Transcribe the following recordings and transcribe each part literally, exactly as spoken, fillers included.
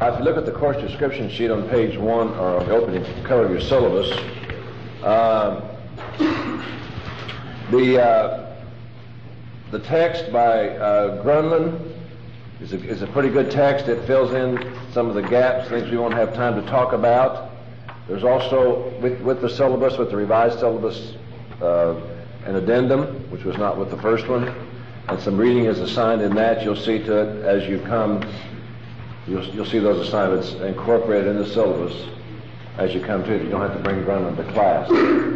if you look at the course description sheet on page one, or on the opening cover of your syllabus, uh, the uh, the text by uh, Grunland is a, is a pretty good text. It fills in some of the gaps, things we won't have time to talk about. There's also, with, with the syllabus, with the revised syllabus, uh, an addendum, which was not with the first one, and some reading is assigned in that. You'll see to it as you come. You'll, you'll see those assignments incorporated in the syllabus as you come to it. You don't have to bring Grunland to class.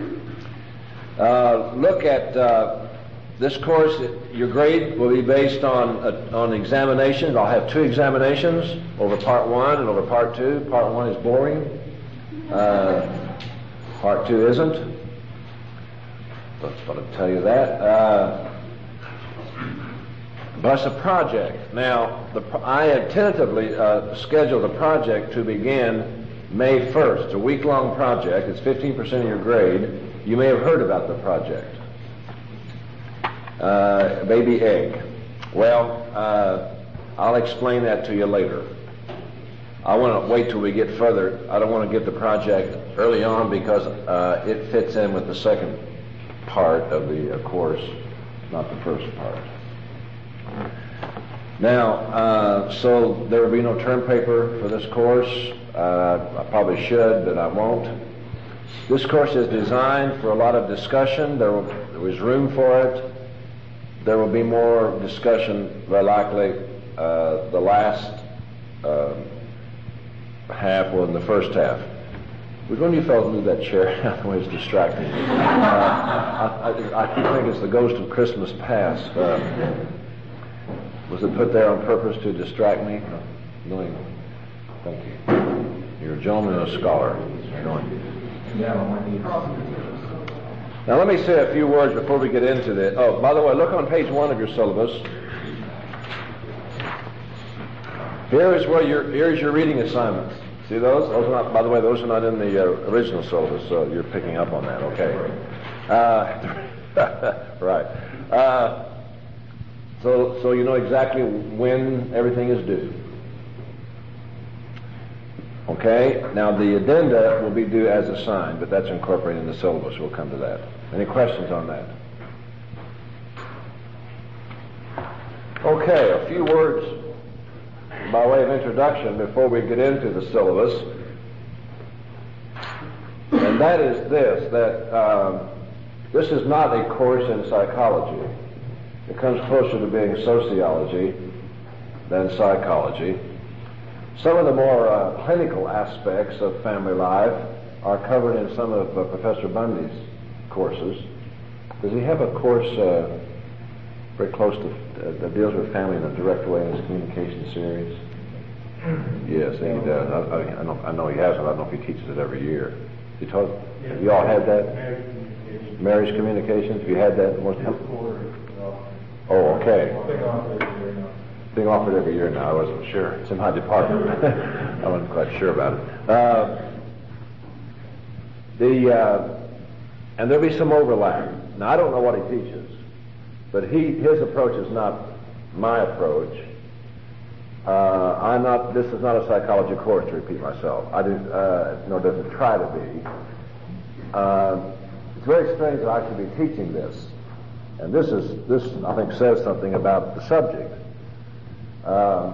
Uh, look at uh, this course. Your grade will be based on uh, on examinations. I'll have two examinations, over part one and over part two. Part one is boring. Uh, part two isn't. Let's thought I'd tell you that. Uh, but it's a project. Now, the, I had tentatively uh, scheduled the project to begin May first. It's a week-long project. It's fifteen percent of your grade. You may have heard about the project. Uh, baby egg. Well, uh, I'll explain that to you later. I want to wait till we get further. I don't want to get the project early on because uh, it fits in with the second part of the uh, course, not the first part. Now, uh, so there will be no term paper for this course. Uh, I probably should, but I won't. This course is designed for a lot of discussion. There, will, there is room for it. There will be more discussion, very likely, uh, the last uh, half or in the first half. Would one of you fellows move that chair? It's distracting. Uh, I, I, I keep thinking it's the ghost of Christmas past. Uh, was it put there on purpose to distract me? No. No. Thank you. You're a gentleman and a scholar. Go Now let me say a few words before we get into this. Oh, by the way, look on page one of your syllabus. Here is where your here is your reading assignments. See those? Those are not. By the way, those are not in the uh, original syllabus. So you're picking up on that. Okay. Uh, right. Uh, so so you know exactly when everything is due. Okay. Now the addenda will be due as assigned, but that's incorporated in the syllabus. We'll come to that. Any questions on that? Okay. A few words by way of introduction before we get into the syllabus, and that is this, that um, this is not a course in psychology. It comes closer to being sociology than psychology. Some of the more uh, clinical aspects of family life are covered in some of uh, Professor Bundy's courses. Does he have a course uh, very close to, uh, that deals with family in a direct way in his communication series? Yes, he does. I, I, I, know, I know he has it. I don't know if he teaches it every year. He taught, yes. You all had that? Marriage communications. Marriage communications? Have you had that? Most oh, okay. Being offered every year now. I wasn't sure. It's in my department. I wasn't quite sure about it. Uh, the uh, and there'll be some overlap. Now I don't know what he teaches, but he his approach is not my approach. Uh, I'm not. This is not a psychology course, to repeat myself. I do, uh, nor does it try to be. Uh, it's very strange that I should be teaching this, and this is this I think says something about the subject. Uh,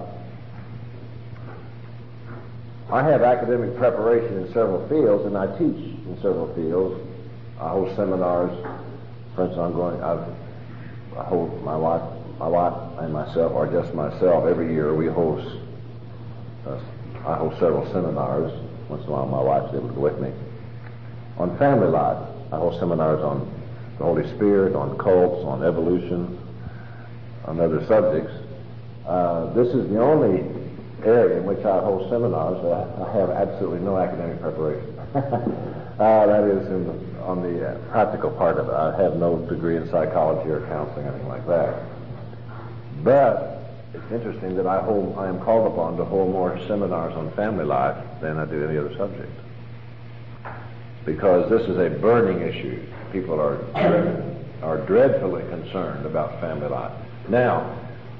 I have academic preparation in several fields, and I teach in several fields. I hold seminars. For instance, I'm going. I've, I hold my wife. My wife and myself, or just myself, every year we host, uh, I host several seminars. Once in a while my wife's able to go with me. On family life, I host seminars on the Holy Spirit, on cults, on evolution, on other subjects. Uh, this is the only area in which I host seminars that I have absolutely no academic preparation. uh, that is in the, on the uh, practical part of it. I have no degree in psychology or counseling, anything like that. But it's interesting that I hold, I am called upon to hold more seminars on family life than I do any other subject. Because this is a burning issue. People are, are dreadfully concerned about family life. Now,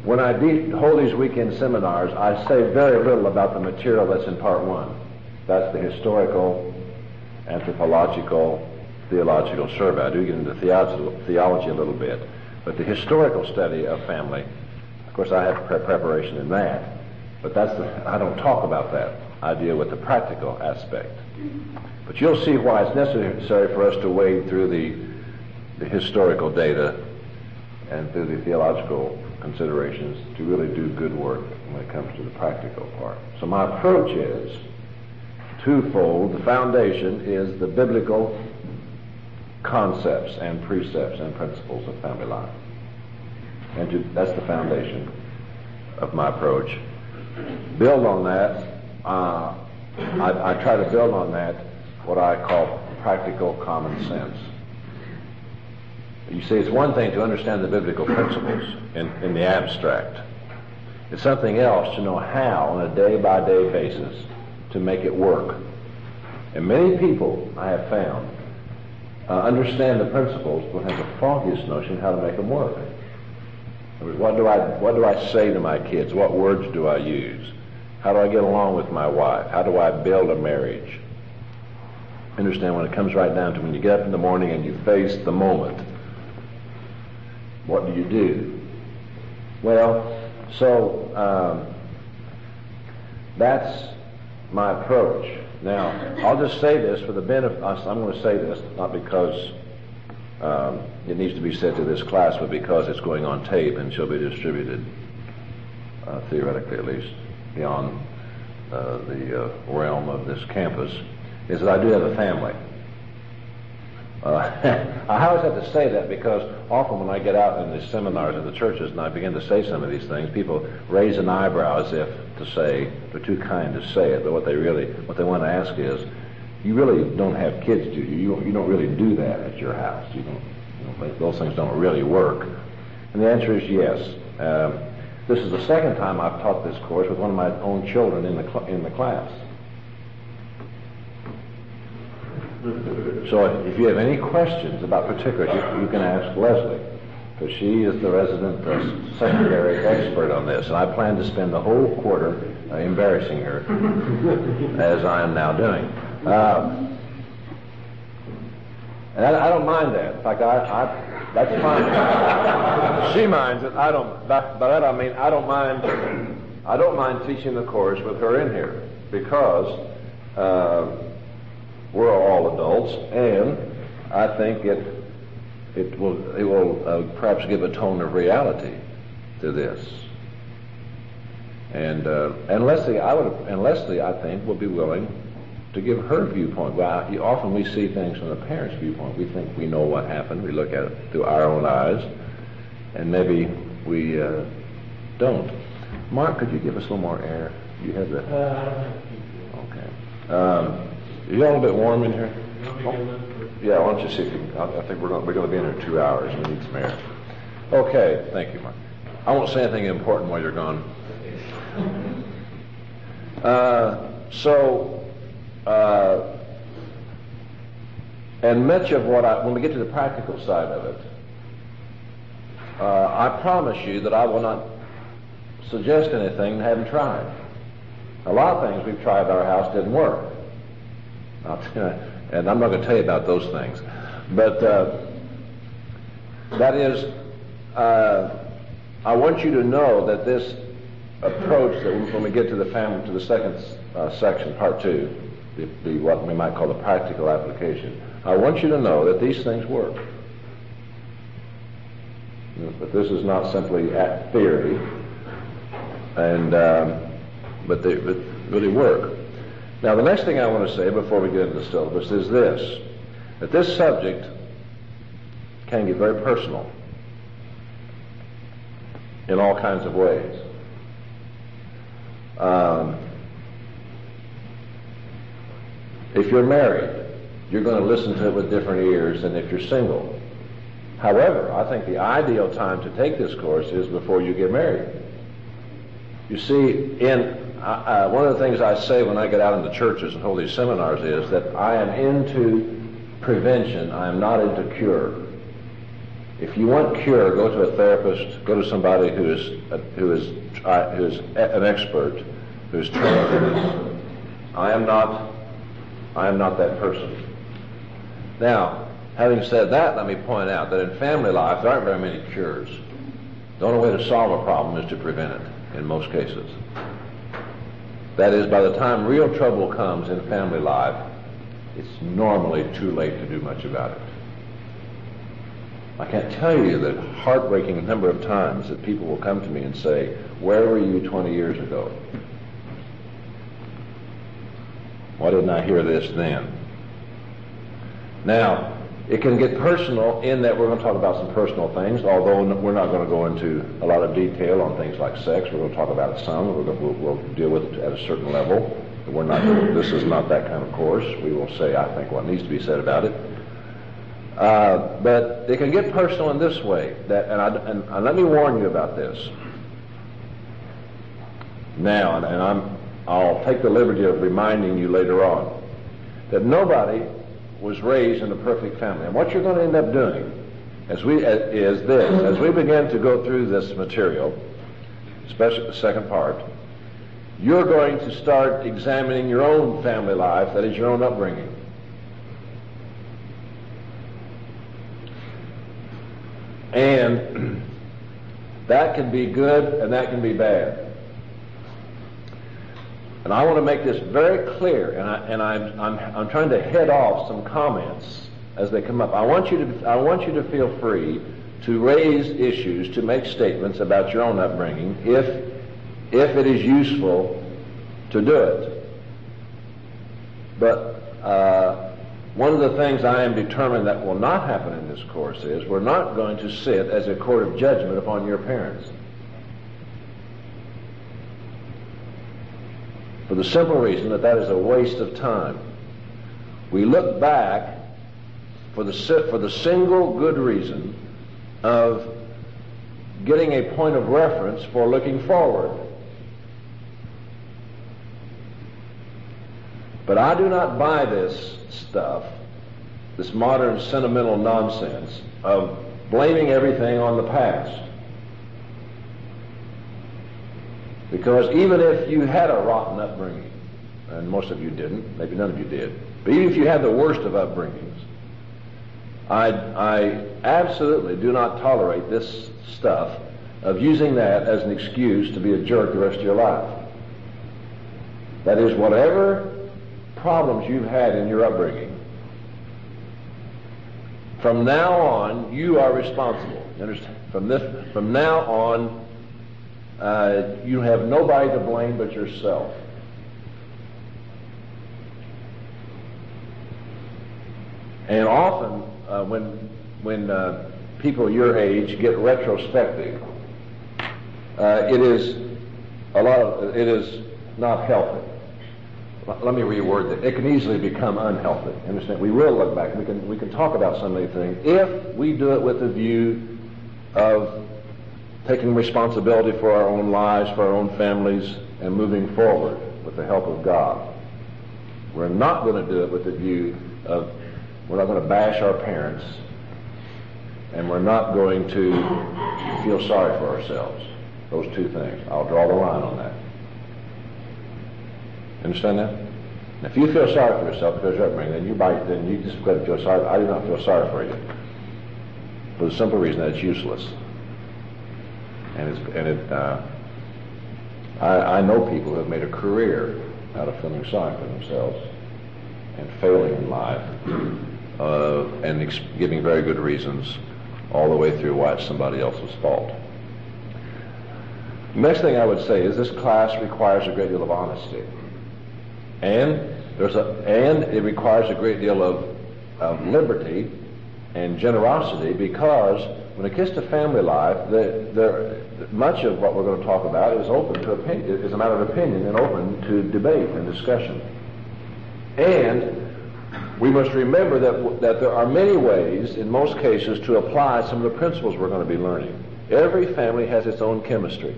when I de- hold these weekend seminars, I say very little about the material that's in part one. That's the historical, anthropological, theological survey. I do get into theology, theology a little bit, but the historical study of family, of course, I have pre- preparation in that, but that's the, I don't talk about that. I deal with the practical aspect. But you'll see why it's necessary for us to wade through the, the historical data and through the theological considerations to really do good work when it comes to the practical part. So my approach is twofold. The foundation is the biblical concepts and precepts and principles of family life. And to, that's the foundation of my approach. Build on that. Uh, I, I try to build on that what I call practical common sense. You see, it's one thing to understand the biblical principles in, in the abstract. It's something else to know how, on a day-by-day basis, to make it work. And many people, I have found, uh, understand the principles but have the foggiest notion how to make them work. In other words, what do I, what do I say to my kids? What words do I use? How do I get along with my wife? How do I build a marriage? Understand, when it comes right down to when you get up in the morning and you face the moment, what do you do? Well, so um, that's my approach. Now, I'll just say this for the benefit, I'm going to say this not because um, it needs to be said to this class, but because it's going on tape and shall be distributed, uh, theoretically at least, beyond uh, the uh, realm of this campus, is that I do have a family. Uh, I always have to say that because often when I get out in the seminars in the churches and I begin to say some of these things, people raise an eyebrow as if to say they're too kind to say it, but what they really, what they want to ask is, you really don't have kids, do you? You don't, you don't really do that at your house. You don't, you know, those things don't really work. And the answer is yes. Um, this is the second time I've taught this course with one of my own children in the cl- in the class. So if you have any questions about particulars, you, you can ask Leslie, because she is the resident uh, secondary expert on this. And I plan to spend the whole quarter uh, embarrassing her, as I am now doing. Uh, and I, I don't mind that. In fact, I, I, that's fine. She minds it. I don't. By, by that I mean I don't mind. I don't mind teaching the course with her in here because. Uh, We're all adults, and I think it it will it will uh, perhaps give a tone of reality to this. And uh, and Leslie, I would and Leslie, I think, will be willing to give her viewpoint. Well, I, often we see things from the parents' viewpoint. We think we know what happened. We look at it through our own eyes, and maybe we uh, don't. Mark, could you give us a little more air? You have the. Uh, okay. Um, Is it a little bit warm in here? Oh, yeah, why don't you see if you can, I think we're going, we're going to be in here two hours. We need some air. Okay, thank you, Mark. I won't say anything important while you're gone. Uh, so, uh, and much of what I, when we get to the practical side of it, uh, I promise you that I will not suggest anything that I haven't tried. A lot of things we've tried at our house didn't work. And I'm not going to tell you about those things. But uh, that is, uh, I want you to know that this approach, that when we get to the family, to the second uh, section, part two, the, the what we might call the practical application, I want you to know that these things work. But this is not simply at theory, and um, but they but really work. Now, the next thing I want to say before we get into the syllabus is this, that this subject can get very personal in all kinds of ways. Um, if you're married, you're going to listen to it with different ears than if you're single. However, I think the ideal time to take this course is before you get married. You see, in Uh, one of the things I say when I get out into churches and hold these seminars is that I am into prevention, I am not into cure. If you want cure, go to a therapist, go to somebody who is a, who is uh, who is an expert, who is trained in this. I am not I am not that person. Now, having said that, let me point out that in family life there aren't very many cures. The only way to solve a problem is to prevent it in most cases. That is, by the time real trouble comes in family life, it's normally too late to do much about it. I can't tell you the heartbreaking number of times that people will come to me and say, "Where were you twenty years ago? Why didn't I hear this then?" Now, it can get personal in that we're going to talk about some personal things, although we're not going to go into a lot of detail on things like sex. We're going to talk about it some. We're going to, we'll, we'll deal with it at a certain level. We're not. This is not that kind of course. We will say, I think, what needs to be said about it. Uh, but it can get personal in this way. That, and, I, and, and let me warn you about this. Now, and, and I'm, I'll take the liberty of reminding you later on that nobody was raised in a perfect family. And what you're going to end up doing as we, uh, is this. As we begin to go through this material, especially the second part, you're going to start examining your own family life, that is your own upbringing. And that can be good and that can be bad. And I want to make this very clear, and, I, and I'm, I'm, I'm trying to head off some comments as they come up. I want you to, I want you to feel free to raise issues, to make statements about your own upbringing, if, if it is useful to do it. But uh, one of the things I am determined that will not happen in this course is we're not going to sit as a court of judgment upon your parents. For the simple reason that that is a waste of time. We look back for the, for the single good reason of getting a point of reference for looking forward. But I do not buy this stuff, this modern sentimental nonsense of blaming everything on the past. Because even if you had a rotten upbringing, and most of you didn't, maybe none of you did, but even if you had the worst of upbringings, I, I absolutely do not tolerate this stuff of using that as an excuse to be a jerk the rest of your life. That is, whatever problems you've had in your upbringing, from now on, you are responsible. You understand? From this, from now on, Uh, you have nobody to blame but yourself. And often, uh, when when uh, people your age get retrospective, uh, it is a lot of it is not healthy. Let me reword that. It can easily become unhealthy. Understand? We will look back. We can we can talk about some of these things if we do it with the view of taking responsibility for our own lives, for our own families, and moving forward with the help of God. We're not going to do it with the view of, we're not going to bash our parents, and we're not going to feel sorry for ourselves. Those two things. I'll draw the line on that. Understand that? And if you feel sorry for yourself because you're upbringing, then you might, then you just go to feel sorry. I do not feel sorry for you. For the simple reason that it's useless. And, it's, and it, uh, I, I know people who have made a career out of feeling sorry for themselves and failing in life uh, and ex- giving very good reasons all the way through why it's somebody else's fault. Next thing I would say is this class requires a great deal of honesty. And, there's a, and it requires a great deal of, of liberty and generosity, because when it gets to family life, the, the, much of what we're going to talk about is open to opinion, is a matter of opinion and open to debate and discussion. And we must remember that, that there are many ways, in most cases, to apply some of the principles we're going to be learning. Every family has its own chemistry.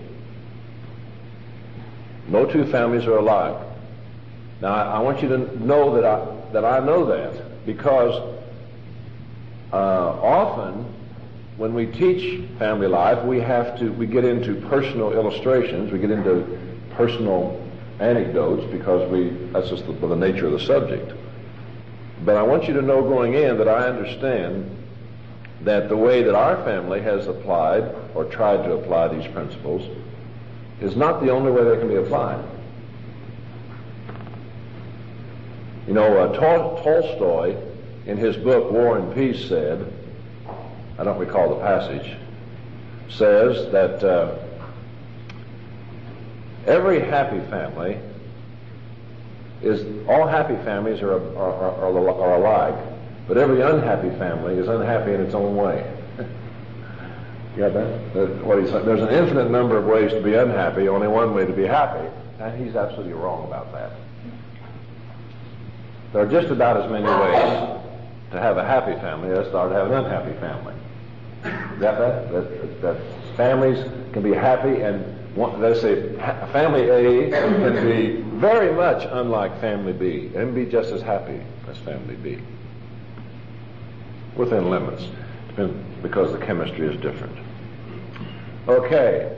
No two families are alike. Now, I, I want you to know that I, that I know that, because uh, often when we teach family life, we have to, we get into personal illustrations, we get into personal anecdotes because we, that's just the, the nature of the subject. But I want you to know going in that I understand that the way that our family has applied or tried to apply these principles is not the only way they can be applied. You know, uh, Tol- Tolstoy, in his book War and Peace, said, I don't recall the passage, says that uh, every happy family is, all happy families are, are, are, are alike, but every unhappy family is unhappy in its own way. You got that? that what he's, there's an infinite number of ways to be unhappy, only one way to be happy, and he's absolutely wrong about that. There are just about as many ways to have a happy family as there are to have an unhappy family. You got that? That, that families can be happy, and one, let's say family A can be very much unlike family B and be just as happy as family B. Within limits, because the chemistry is different. Okay.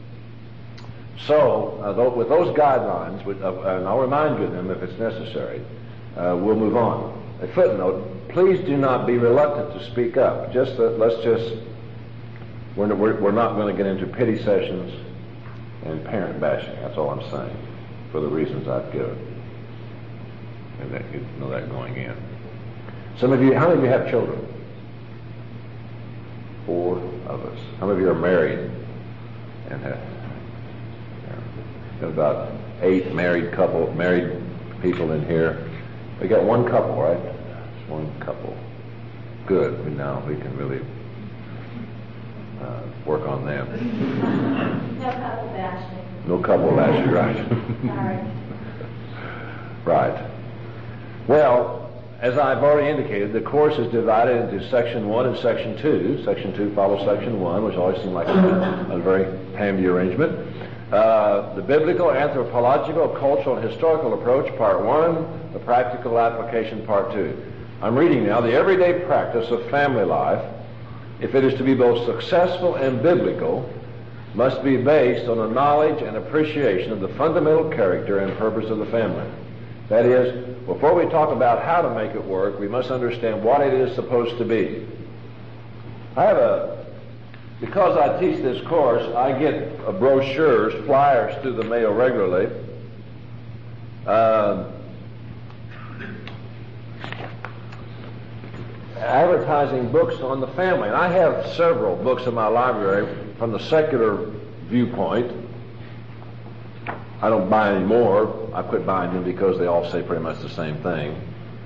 So, uh, th- with those guidelines, with, uh, and I'll remind you of them if it's necessary, uh, we'll move on. A footnote, please do not be reluctant to speak up. Just uh, let's just, we're, we're, we're not going to get into pity sessions and parent bashing. That's all I'm saying, for the reasons I've given. And that you know that going in. Some of you, how many of you have children? Four of us. How many of you are married? And have, got about eight married couple, married people in here. We got one couple, right? Just one couple. Good. We now we can really uh, work on them. No couple bashing. No couple bashing, right? Sorry. Right. Well, as I've already indicated, the course is divided into section one and section two. Section two follows section one, which always seemed like a, a very handy arrangement. Uh, the biblical, anthropological, cultural, and historical approach, part one. The practical application, part two. I'm reading now. The everyday practice of family life, if it is to be both successful and biblical, must be based on a knowledge and appreciation of the fundamental character and purpose of the family. That is, before we talk about how to make it work, we must understand what it is supposed to be. I have a, because I teach this course, I get brochures, flyers through the mail regularly. Uh, advertising books on the family. And I have several books in my library from the secular viewpoint. I don't buy any more. I quit buying them because they all say pretty much the same thing.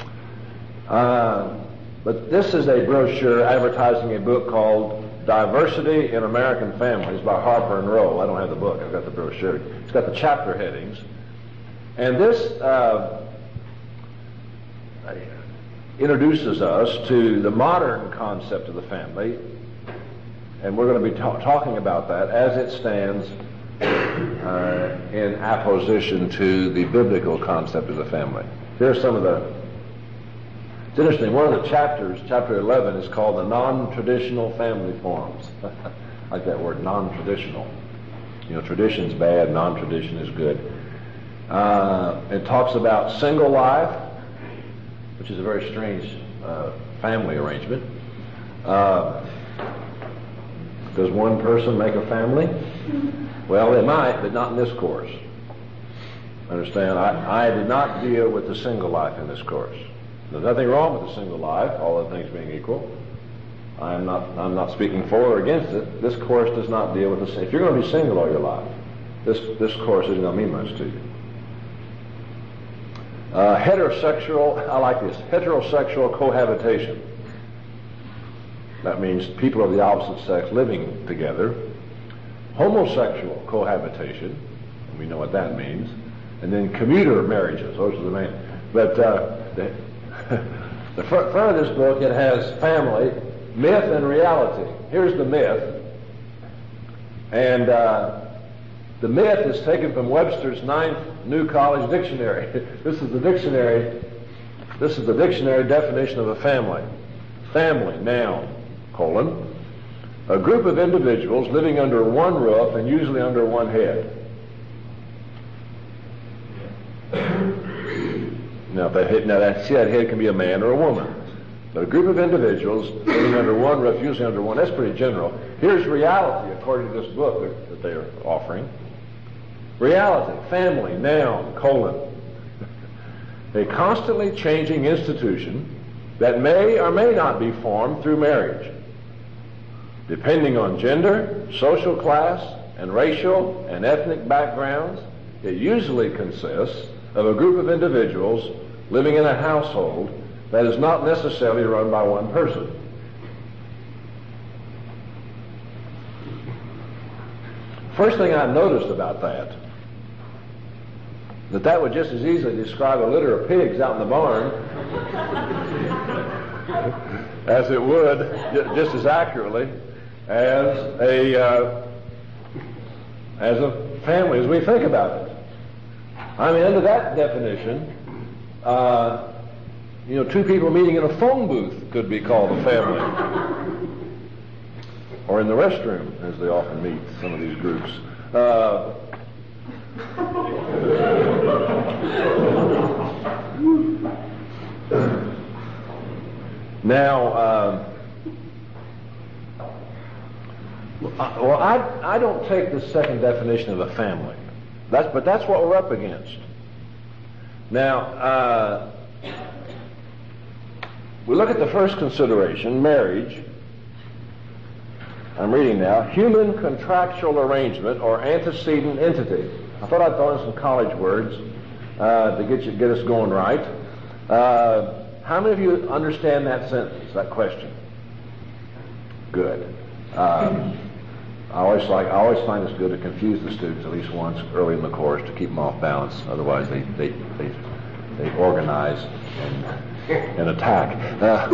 Uh, but this is a brochure advertising a book called Diversity in American Families by Harper and Row. I don't have the book. I've got the brochure. It's got the chapter headings. And this uh, introduces us to the modern concept of the family, and we're going to be ta- talking about that as it stands uh, in apposition to the biblical concept of the family. Here's some of the, it's interesting, one of the chapters, chapter eleven, is called the non-traditional family forms. I like that word, non-traditional. You know, tradition's bad, non-tradition is good. Uh, it talks about single life, which is a very strange uh, family arrangement. Uh, does one person make a family? Well, they might, but not in this course. Understand? I, I did not deal with the single life in this course. There's nothing wrong with the single life, all other things being equal. I'm not, I'm not speaking for or against it. This course does not deal with the. If you're going to be single all your life, this this course isn't going to mean much to you. Uh, heterosexual, I like this, heterosexual cohabitation. That means people of the opposite sex living together. Homosexual cohabitation, and we know what that means. And then commuter marriages, those are the main. But uh, the, the front, front of this book, it has family, myth, and reality. Here's the myth. And uh, the myth is taken from Webster's Ninth New College Dictionary. This is the dictionary. This is the dictionary definition of a family. Family, noun, colon. a group of individuals living under one roof and usually under one head. Now, if that head, now that, see, that head can be a man or a woman. But a group of individuals living under one roof, usually under one, that's pretty general. Here's reality, according to this book that, that they are offering. Reality, family, noun, colon. A constantly changing institution that may or may not be formed through marriage, depending on gender, social class, and racial and ethnic backgrounds. It usually consists of a group of individuals living in a household that is not necessarily run by one person. First thing I noticed about that, that that would just as easily describe a litter of pigs out in the barn as it would, just as accurately, as a uh, as a family as we think about it. I mean, under that definition, uh, you know, two people meeting in a phone booth could be called a family, or in the restroom, as they often meet, some of these groups. Uh, now, uh, well, I, I don't take the second definition of a family. That's, but that's what we're up against. Now, uh, we look at the first consideration, marriage. I'm reading now. Human contractual arrangement or antecedent entity. I thought I'd throw in some college words uh, to get you get us going right. Uh, how many of you understand that sentence, that question? Good. Um, I always like. I always find it's good to confuse the students at least once early in the course to keep them off balance. Otherwise, they they they, they organize and, and attack. Uh,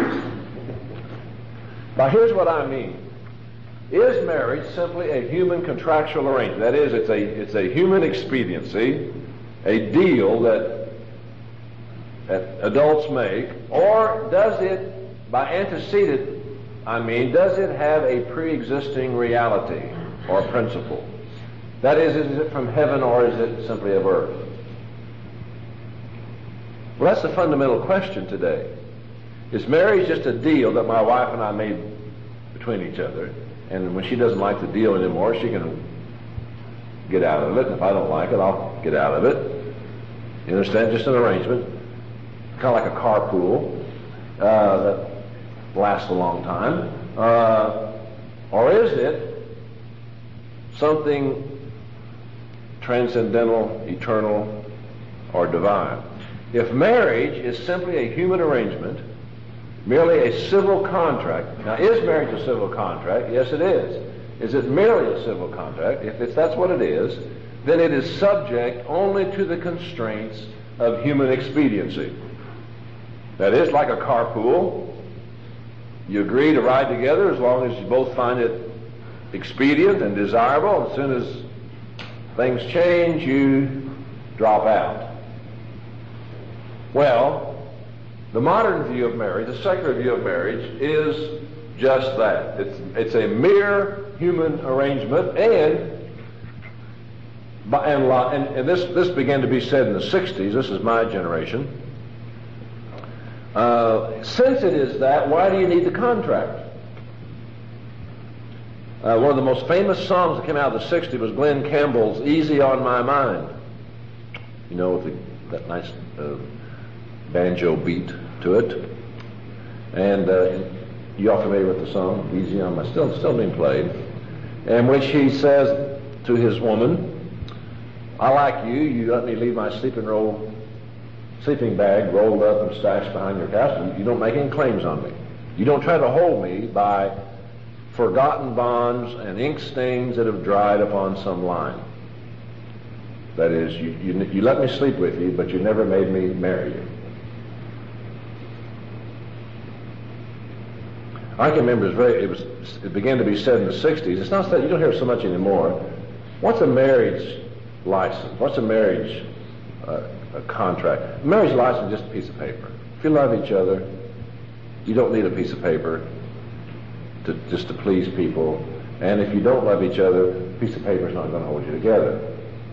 now, here's what I mean. Is marriage simply a human contractual arrangement? That is, it's a it's a human expediency, a deal that that adults make, or does it, by antecedent, I mean, does it have a pre-existing reality or principle? That is, is it from heaven or is it simply of earth? Well, that's the fundamental question today. Is marriage just a deal that my wife and I made between each other? And when she doesn't like the deal anymore, she can get out of it. And if I don't like it, I'll get out of it. You understand? Just an arrangement. Kind of like a carpool uh, that lasts a long time. Uh, or is it something transcendental, eternal, or divine? If marriage is simply a human arrangement, merely a civil contract. Now, is marriage a civil contract? Yes, it is. Is it merely a civil contract? If it's, that's what it is, then it is subject only to the constraints of human expediency. That is, like a carpool, you agree to ride together as long as you both find it expedient and desirable. As soon as things change, you drop out. Well, the modern view of marriage, the secular view of marriage, is just that. It's, it's a mere human arrangement, and and, and, and this, this began to be said in the sixties. This is my generation. Uh, since it is that, why do you need the contract? Uh, one of the most famous songs that came out of the sixties was Glenn Campbell's "Easy on My Mind." You know, with the, that nice uh, banjo beat to it, and uh, you are familiar with the song "Easy on My," still still being played, in which he says to his woman, "I like you. You let me leave my sleeping roll, sleeping bag rolled up and stashed behind your couch. You don't make any claims on me. You don't try to hold me by forgotten bonds and ink stains that have dried upon some line. That is, you you, you let me sleep with you, but you never made me marry you." I can remember it was very, it was, it began to be said in the sixties. It's not said, you don't hear it so much anymore. What's a marriage license? What's a marriage uh, a contract? A marriage license is just a piece of paper. If you love each other, you don't need a piece of paper. to, just to please people. And if you don't love each other, a piece of paper is not going to hold you together.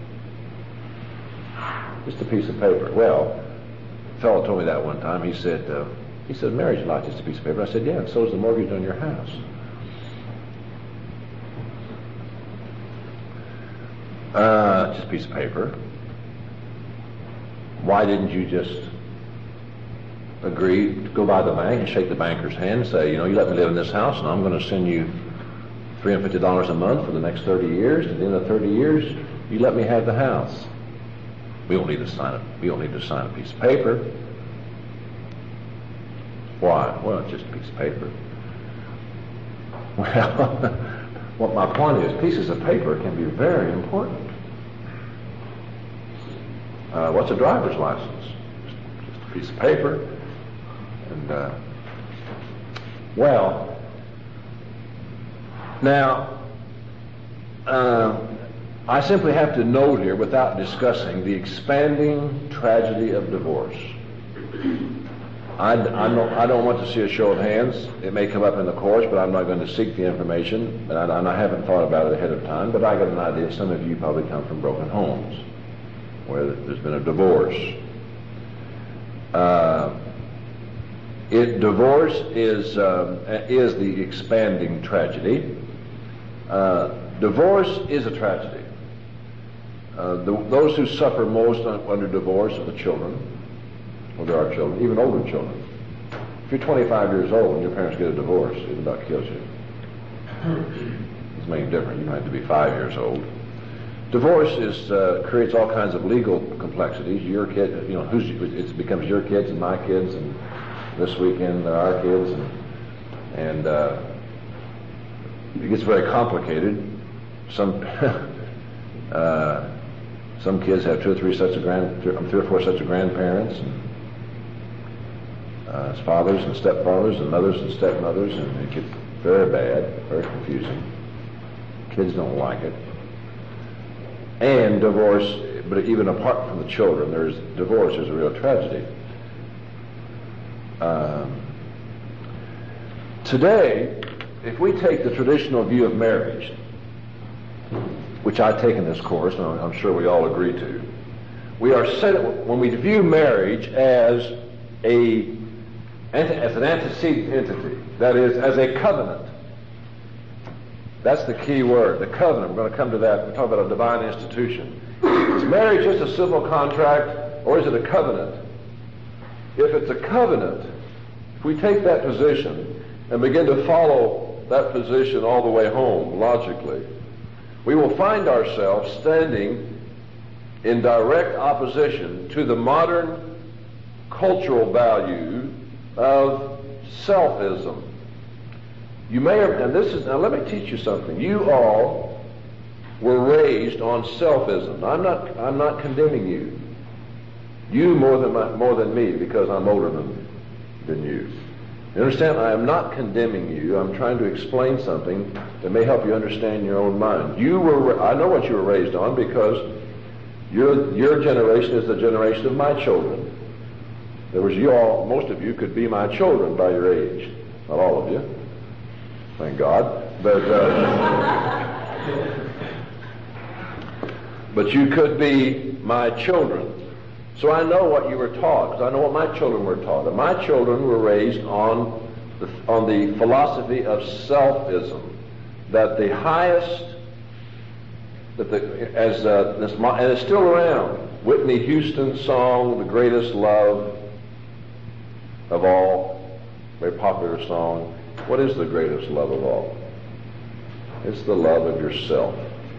Just a piece of paper. Well, a fellow told me that one time. He said, uh, he said, marriage is not just a piece of paper. I said, yeah, and so is the mortgage on your house. Uh, just a piece of paper. Why didn't you just agree to go by the bank and shake the banker's hand and say, you know, you let me live in this house and I'm going to send you three hundred fifty dollars a month for the next thirty years, and at the end of thirty years, you let me have the house. We don't need to sign it. We don't need to sign a piece of paper. Why? Well, it's just a piece of paper. Well, what my point is, pieces of paper can be very important. Uh, what's a driver's license? Just a piece of paper. And, uh, well, now, uh, I simply have to note here, without discussing, the expanding tragedy of divorce. I, I, don't, I don't want to see a show of hands. It may come up in the course, but I'm not going to seek the information, and I, and I haven't thought about it ahead of time, but I got an idea. Some of you probably come from broken homes where there's been a divorce. Uh, it, divorce is, um, is the expanding tragedy. Uh, divorce is a tragedy. Uh, the, those who suffer most under divorce are the children. Well, there are children, even older children. If you're twenty-five years old and your parents get a divorce, it about kills you. It's making different. You might have to be five years old. Divorce is uh, creates all kinds of legal complexities. Your kid, you know, who's it becomes your kids and my kids, and this weekend they're our kids, and and uh, it gets very complicated. Some uh, some kids have two or three sets of grand, three or four sets of grandparents, and uh, fathers and stepfathers and mothers and stepmothers, and it gets very bad, very confusing. Kids don't like it. And divorce, but even apart from the children, there's divorce is a real tragedy. Um, today, if we take the traditional view of marriage, which I take in this course, and I'm sure we all agree to, we are set when we view marriage as a as an antecedent entity, that is, as a covenant. That's the key word, the covenant. We're going to come to that. We're talking about a divine institution. Is marriage just a civil contract, or is it a covenant? If it's a covenant, if we take that position and begin to follow that position all the way home, logically, we will find ourselves standing in direct opposition to the modern cultural value of selfism. You may have, and this is, now let me teach you something. You all were raised on selfism. I'm not, I'm not condemning you. You more than my, more than me, because I'm older than, than you. You understand? I am not condemning you. I'm trying to explain something that may help you understand your own mind. You were, I know what you were raised on, because your, your generation is the generation of my children. There was you all, most of you could be my children by your age. Not all of you. Thank God. But, uh, but you could be my children. So I know what you were taught, because I know what my children were taught. And my children were raised on the, on the philosophy of selfism, that the highest, that the, as uh, this, and it's still around, Whitney Houston's song, "The Greatest Love of All," very popular song. What is the greatest love of all? It's the love of yourself.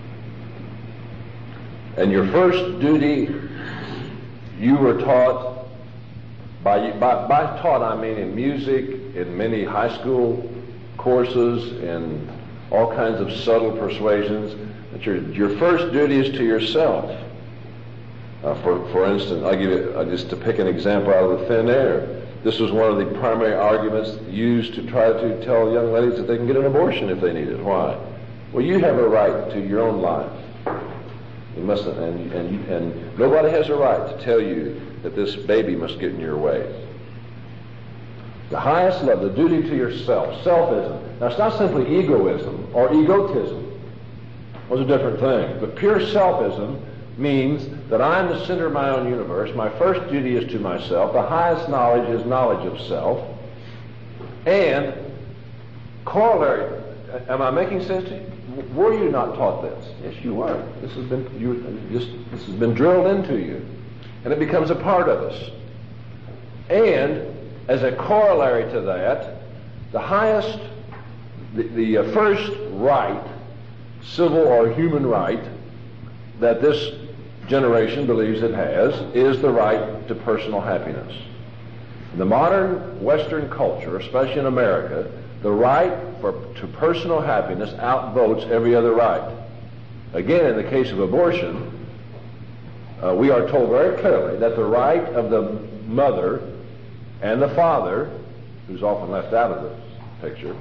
And your first duty, you were taught, by, by, by taught I mean in music, in many high school courses, in all kinds of subtle persuasions, that your, your first duty is to yourself. Uh, for, for instance, I'll give you, uh, just to pick an example out of the thin air. This was one of the primary arguments used to try to tell young ladies that they can get an abortion if they need it. Why? Well, you have a right to your own life. You mustn't, and, and, and nobody has a right to tell you that this baby must get in your way. The highest love, the duty to yourself, selfism. Now, it's not simply egoism or egotism. Those are different things. But pure selfism means that I am the center of my own universe. My first duty is to myself. The highest knowledge is knowledge of self. And corollary, am I making sense to you? Were you not taught this? Yes, you were. This has been you, this, this has been drilled into you, and it becomes a part of us. And as a corollary to that, the highest, the, the uh, first right, civil or human right, that this generation believes it has, is the right to personal happiness. In the modern Western culture, especially in America, the right for, to personal happiness outvotes every other right. Again, in the case of abortion, uh, we are told very clearly that the right of the mother and the father, who's often left out of this picture,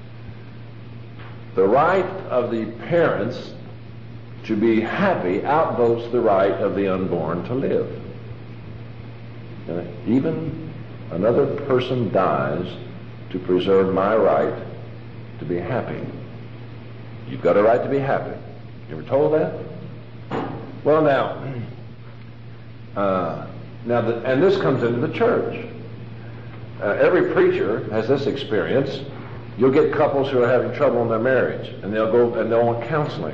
the right of the parents to be happy outvotes the right of the unborn to live. And even another person dies to preserve my right to be happy. You've got a right to be happy. You ever told that? Well, now, uh, now, the, and this comes into the church. Uh, every preacher has this experience. You'll get couples who are having trouble in their marriage, and they'll go and they'll want counseling.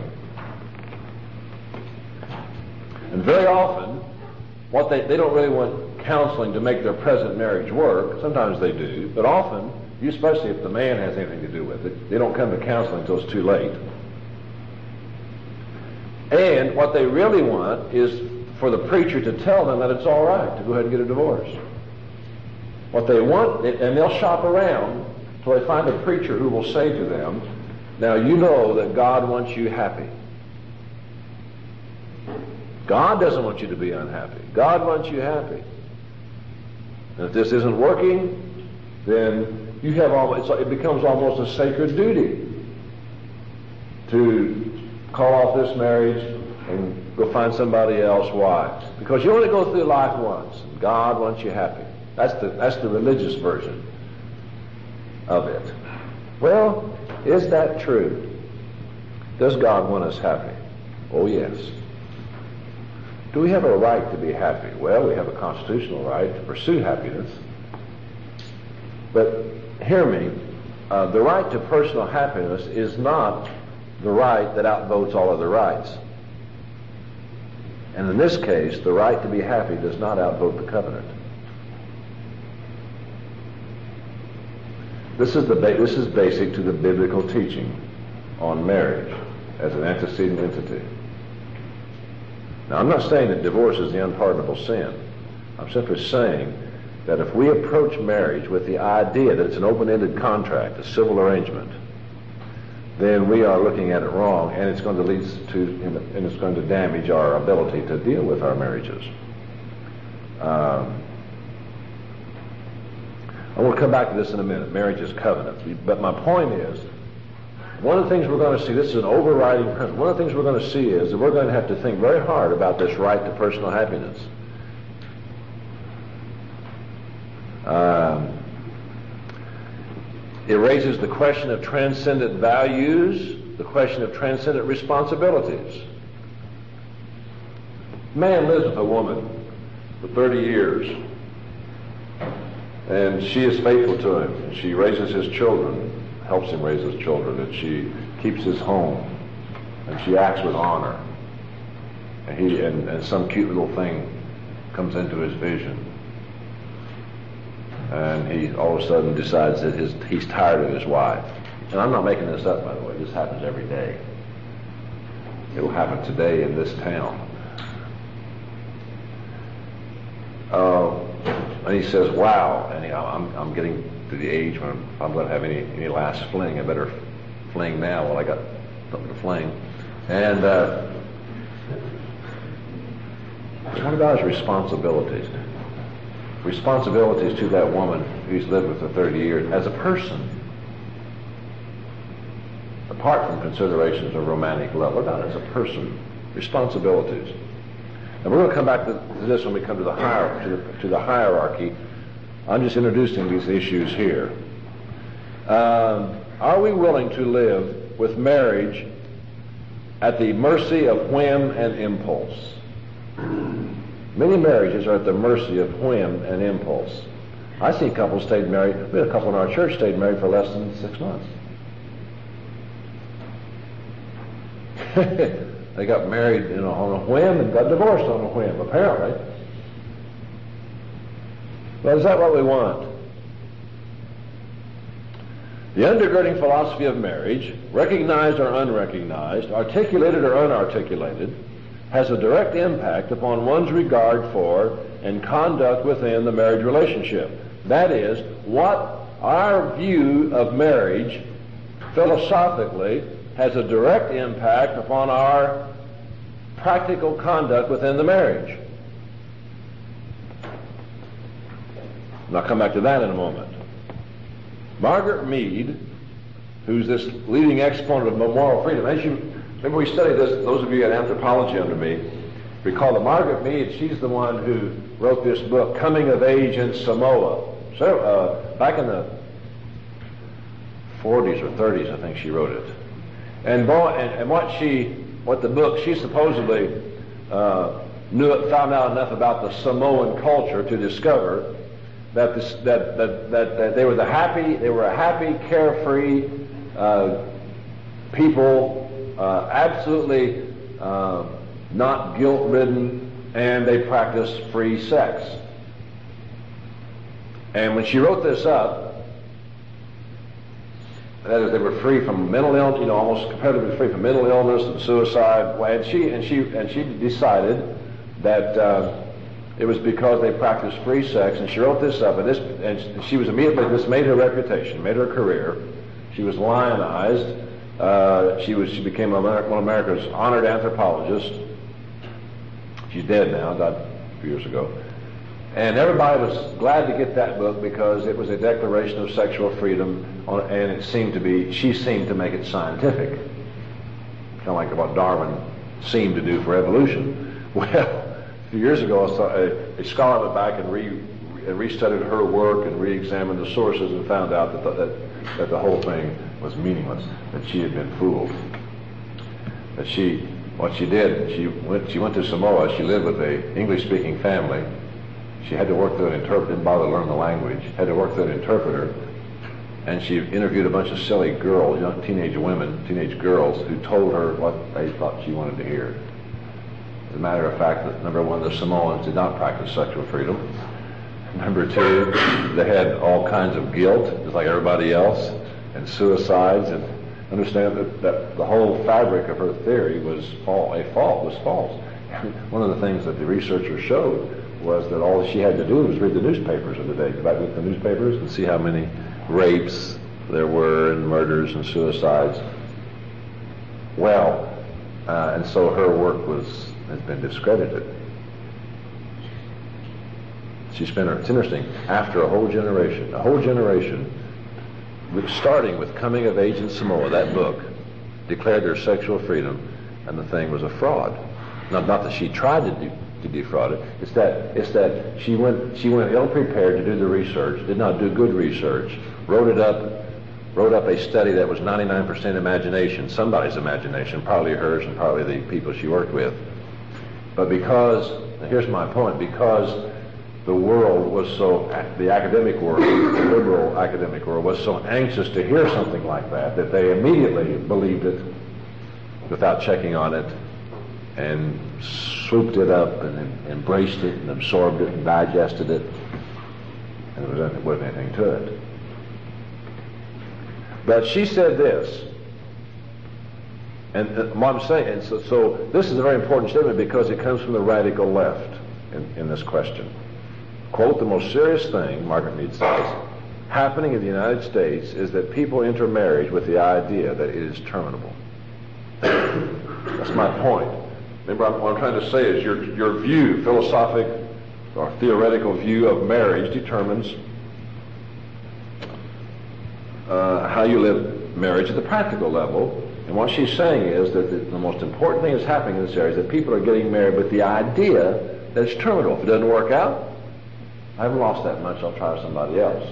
And very often, what they they don't really want counseling to make their present marriage work. Sometimes they do, but often, especially if the man has anything to do with it, they don't come to counseling until it's too late. And what they really want is for the preacher to tell them that it's all right to go ahead and get a divorce. What they want, and they'll shop around till they find a preacher who will say to them, now you know that God wants you happy. God doesn't want you to be unhappy. God wants you happy. And if this isn't working, then you have almost, it becomes almost a sacred duty to call off this marriage and go find somebody else. Why? Because you only go through life once, and God wants you happy. That's the that's the religious version of it. Well, is that true? Does God want us happy? Oh, yes. Do we have a right to be happy? Well, we have a constitutional right to pursue happiness. But hear me, uh, the right to personal happiness is not the right that outvotes all other rights. And in this case, the right to be happy does not outvote the covenant. This is the ba- this is basic to the biblical teaching on marriage as an antecedent entity. Now, I'm not saying that divorce is the unpardonable sin. I'm simply saying that if we approach marriage with the idea that it's an open-ended contract, a civil arrangement, then we are looking at it wrong, and it's going to lead to, and it's going to damage our ability to deal with our marriages. Um, I want to come back to this in a minute. Marriage is covenant. But my point is, one of the things we're going to see, this is an overriding principle, one of the things we're going to see is that we're going to have to think very hard about this right to personal happiness. Um, it raises the question of transcendent values, the question of transcendent responsibilities. Man lives with a woman for thirty years, and she is faithful to him, and she raises his children, helps him raise his children, and she keeps his home, and she acts with honor, and he and, and some cute little thing comes into his vision, and he all of a sudden decides that his, he's tired of his wife. And I'm not making this up, by the way. This happens every day. It will happen today in this town. Uh, and he says, wow, and he, I'm, I'm getting to the age when I'm, I'm going to have any, any last fling. I better fling now while I got something to fling. And uh, what about his responsibilities? Responsibilities to that woman who's lived with for thirty years as a person, apart from considerations of romantic love. What about as a person? Responsibilities. And we're going to come back to this when we come to the, hier- to the, to the hierarchy I'm just introducing these issues here. Um, are we willing to live with marriage at the mercy of whim and impulse? Many marriages are at the mercy of whim and impulse. I see couples stayed married, we had a couple in our church stayed married for less than six months. They got married, you know, on a whim and got divorced on a whim, apparently. Well, is that what we want? The undergirding philosophy of marriage, recognized or unrecognized, articulated or unarticulated, has a direct impact upon one's regard for and conduct within the marriage relationship. That is, what our view of marriage philosophically has a direct impact upon our practical conduct within the marriage. And I'll come back to that in a moment. Margaret Mead, who's this leading exponent of moral freedom, as you remember, we studied this, those of you who had anthropology under me, recall that Margaret Mead, she's the one who wrote this book, Coming of Age in Samoa. So, uh, back in the forties or thirties, I think she wrote it. And, boy, and, and what she, what the book, she supposedly uh, knew, found out enough about the Samoan culture to discover that, this, that, that, that, that they were the happy, they were a happy, carefree uh, people, uh, absolutely uh, not guilt-ridden, and they practiced free sex. And when she wrote this up, that is, they were free from mental illness, you know, almost comparatively free from mental illness and suicide. And she and she and she decided that uh, it was because they practiced free sex. And she wrote this up, and this and she was immediately this made her reputation, made her career. She was lionized. Uh, she was she became one of America's honored anthropologists. She's dead now, died a few years ago. And everybody was glad to get that book because it was a declaration of sexual freedom, on, and it seemed to be, she seemed to make it scientific. Kind of like what Darwin seemed to do for evolution. Well, a few years ago, a, a scholar went back and re, and restudied her work and re-examined the sources and found out that the, that, that the whole thing was meaningless, that she had been fooled. That she, what she did, she went, she went to Samoa, she lived with an English-speaking family. She had to work through an interpreter, didn't bother to learn the language, had to work through an interpreter, and she interviewed a bunch of silly girls, young teenage women, teenage girls, who told her what they thought she wanted to hear. As a matter of fact, that number one, the Samoans did not practice sexual freedom. Number two, they had all kinds of guilt, just like everybody else, and suicides, and understand that, that the whole fabric of her theory was false, a fault, was false. One of the things that the researchers showed was that all she had to do was read the newspapers of the day, go back with the newspapers and see how many rapes there were and murders and suicides. Well, uh, and so her work was has been discredited. She spent her, it's interesting, after a whole generation, a whole generation, starting with Coming of Age in Samoa, that book, declared their sexual freedom, and the thing was a fraud. Not, not that she tried to do to defraud it. It's that it's that she went she went ill prepared to do the research, did not do good research, wrote it up, wrote up a study that was ninety-nine percent imagination, somebody's imagination, probably hers and probably the people she worked with. But because, and here's my point, because the world was so, the academic world, the liberal academic world was so anxious to hear something like that, that they immediately believed it without checking on it, and swooped it up and embraced it and absorbed it and digested it, and there wasn't, wasn't anything to it. But she said this, and uh, what I'm saying, and so, so this is a very important statement because it comes from the radical left in, in this question. Quote, the most serious thing, Margaret Mead says, happening in the United States is that people enter marriage with the idea that it is terminable. That's my point. Remember, what I'm trying to say is your, your view, philosophic or theoretical view of marriage determines uh, how you live marriage at the practical level. And what she's saying is that the, the most important thing that's happening in this area is that people are getting married with the idea that it's terminal. If it doesn't work out, I haven't lost that much, I'll try somebody else.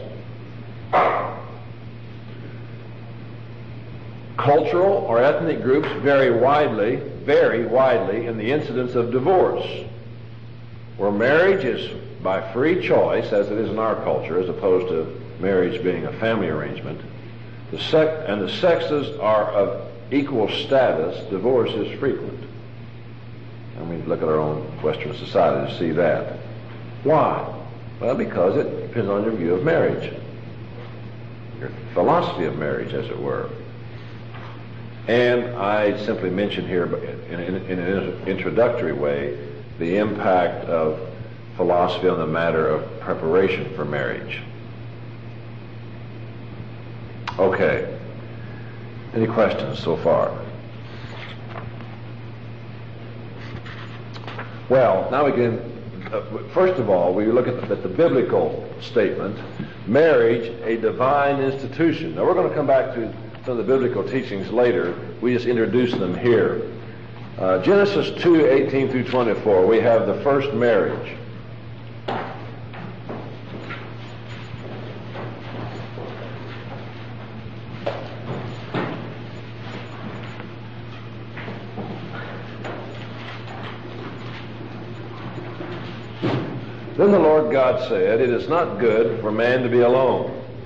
Cultural or ethnic groups vary widely, vary widely in the incidence of divorce. Where marriage is by free choice, as it is in our culture, as opposed to marriage being a family arrangement, the sec- and the sexes are of equal status, divorce is frequent. And we look at our own Western society to see that. Why? Well, because it depends on your view of marriage, your philosophy of marriage, as it were. And I simply mention here, in, in, in an introductory way, the impact of philosophy on the matter of preparation for marriage. Okay. Any questions so far? Well, now we can, uh, first of all, we look at the, at the biblical statement, marriage, a divine institution. Now we're going to come back to some of the biblical teachings later. We just introduce them here. Uh, Genesis two, eighteen through twenty-four, we have the first marriage. Then the Lord God said, it is not good for man to be alone.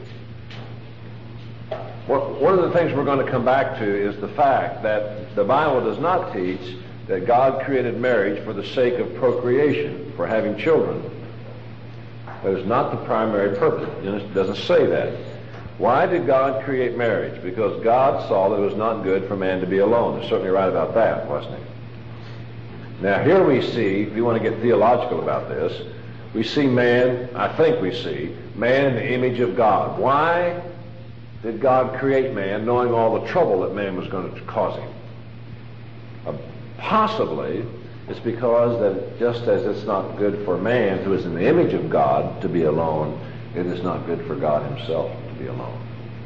One of the things we're going to come back to is the fact that the Bible does not teach that God created marriage for the sake of procreation, for having children. That is not the primary purpose. It doesn't say that. Why did God create marriage? Because God saw that it was not good for man to be alone. He's certainly right about that, wasn't he? Now here we see, if you want to get theological about this, we see man, I think we see, man in the image of God. Why did God create man knowing all the trouble that man was going to cause him? Uh, possibly it's because that just as it's not good for man who is in the image of God to be alone, it is not good for God himself to be alone.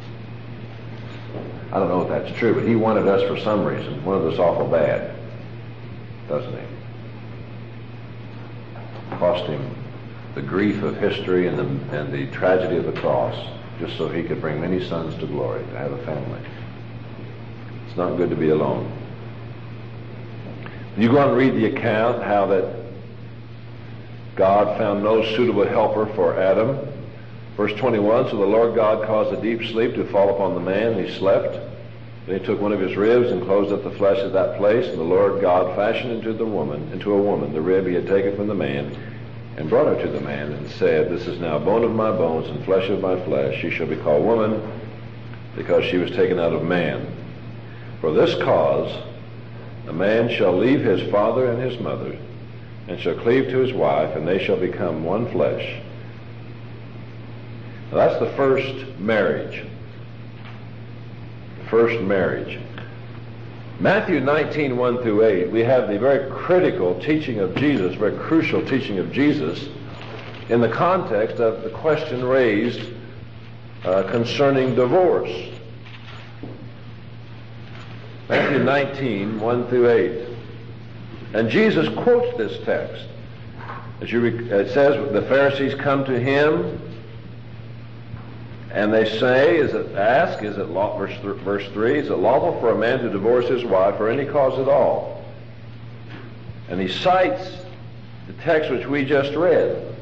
I don't know if that's true, but he wanted us for some reason, wanted us awful bad, doesn't he? Cost him the grief of history and the, and the tragedy of the cross, just so he could bring many sons to glory, to have a family. It's not good to be alone. You go and read the account how that God found no suitable helper for Adam. Verse twenty-one, so the Lord God caused a deep sleep to fall upon the man, and he slept. Then he took one of his ribs and closed up the flesh of that place, and the Lord God fashioned into the woman, into a woman, the rib he had taken from the man, and brought her to the man, and said, this is now bone of my bones and flesh of my flesh. She shall be called woman, because she was taken out of man. For this cause a man shall leave his father and his mother, and shall cleave to his wife, and they shall become one flesh. Now that's the first marriage. The first marriage. Matthew nineteen, one through eight, we have the very critical teaching of Jesus, very crucial teaching of Jesus in the context of the question raised uh, concerning divorce. Matthew nineteen, one through eight. And Jesus quotes this text. As you rec- it says, the Pharisees come to him, and they say, is it ask, is it law, verse, th- verse three, is it lawful for a man to divorce his wife for any cause at all? And he cites the text which we just read.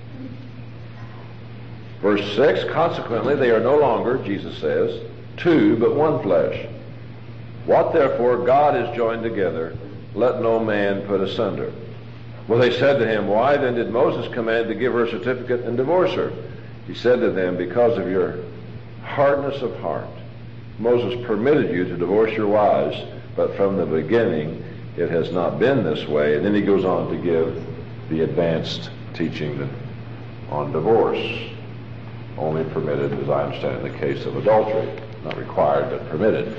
Verse six, consequently they are no longer, Jesus says, two, but one flesh. What therefore God has joined together, let no man put asunder. Well, they said to him, why then did Moses command to give her a certificate and divorce her? He said to them, because of your hardness of heart. Moses permitted you to divorce your wives, but from the beginning it has not been this way. And then he goes on to give the advanced teaching on divorce, only permitted, as I understand, in the case of adultery. Not required, but permitted.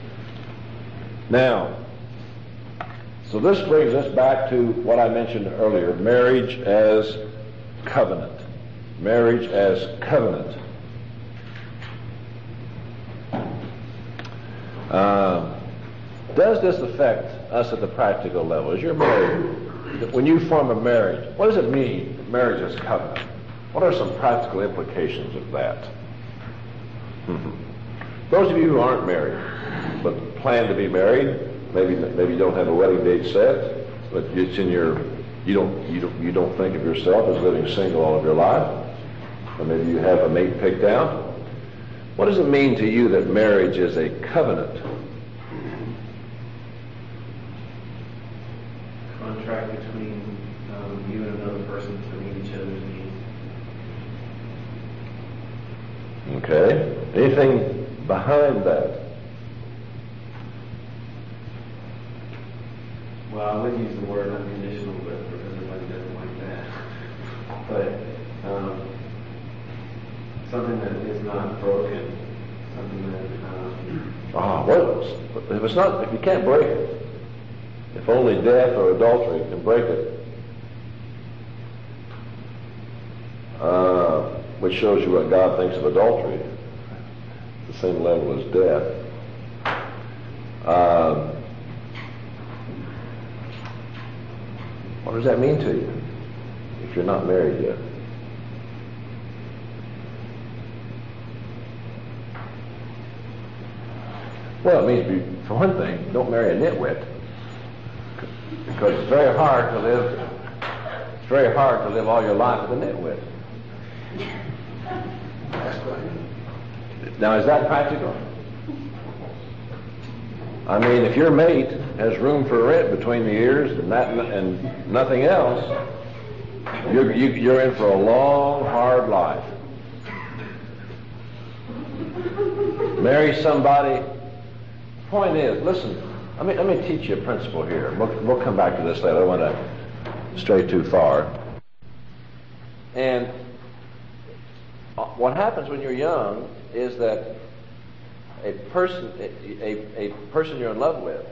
Now, so this brings us back to what I mentioned earlier, marriage as covenant. Marriage as covenant. Uh, does this affect us at the practical level? As you're married, when you form a marriage, what does it mean, marriage as covenant? What are some practical implications of that? Those of you who aren't married, but plan to be married, maybe maybe you don't have a wedding date set, but it's in your you don't you don't you don't think of yourself as living single all of your life, or maybe you have a mate picked out. What does it mean to you that marriage is a covenant? Contract between um, you and another person to meet each other's needs. Okay. Anything behind that? Well, I wouldn't use the word unconditional, but because everybody doesn't like that. But um, something that is not broken, something that um, Ah, well, if it's not, if you can't break it, if only death or adultery can break it, uh, which shows you what God thinks of adultery, the same level as death. Um, what does that mean to you if you're not married yet? Well, it means, for one thing, don't marry a nitwit, because it's very hard to live. It's very hard to live all your life with a nitwit. Now, is that practical? I mean, if your mate has room for rent between the ears and that and nothing else, you're you, you're in for a long, hard life. Marry somebody. Point is, listen. Let me let me teach you a principle here. We'll, we'll come back to this later. I don't want to stray too far. And what happens when you're young is that a person, a, a, a person you're in love with,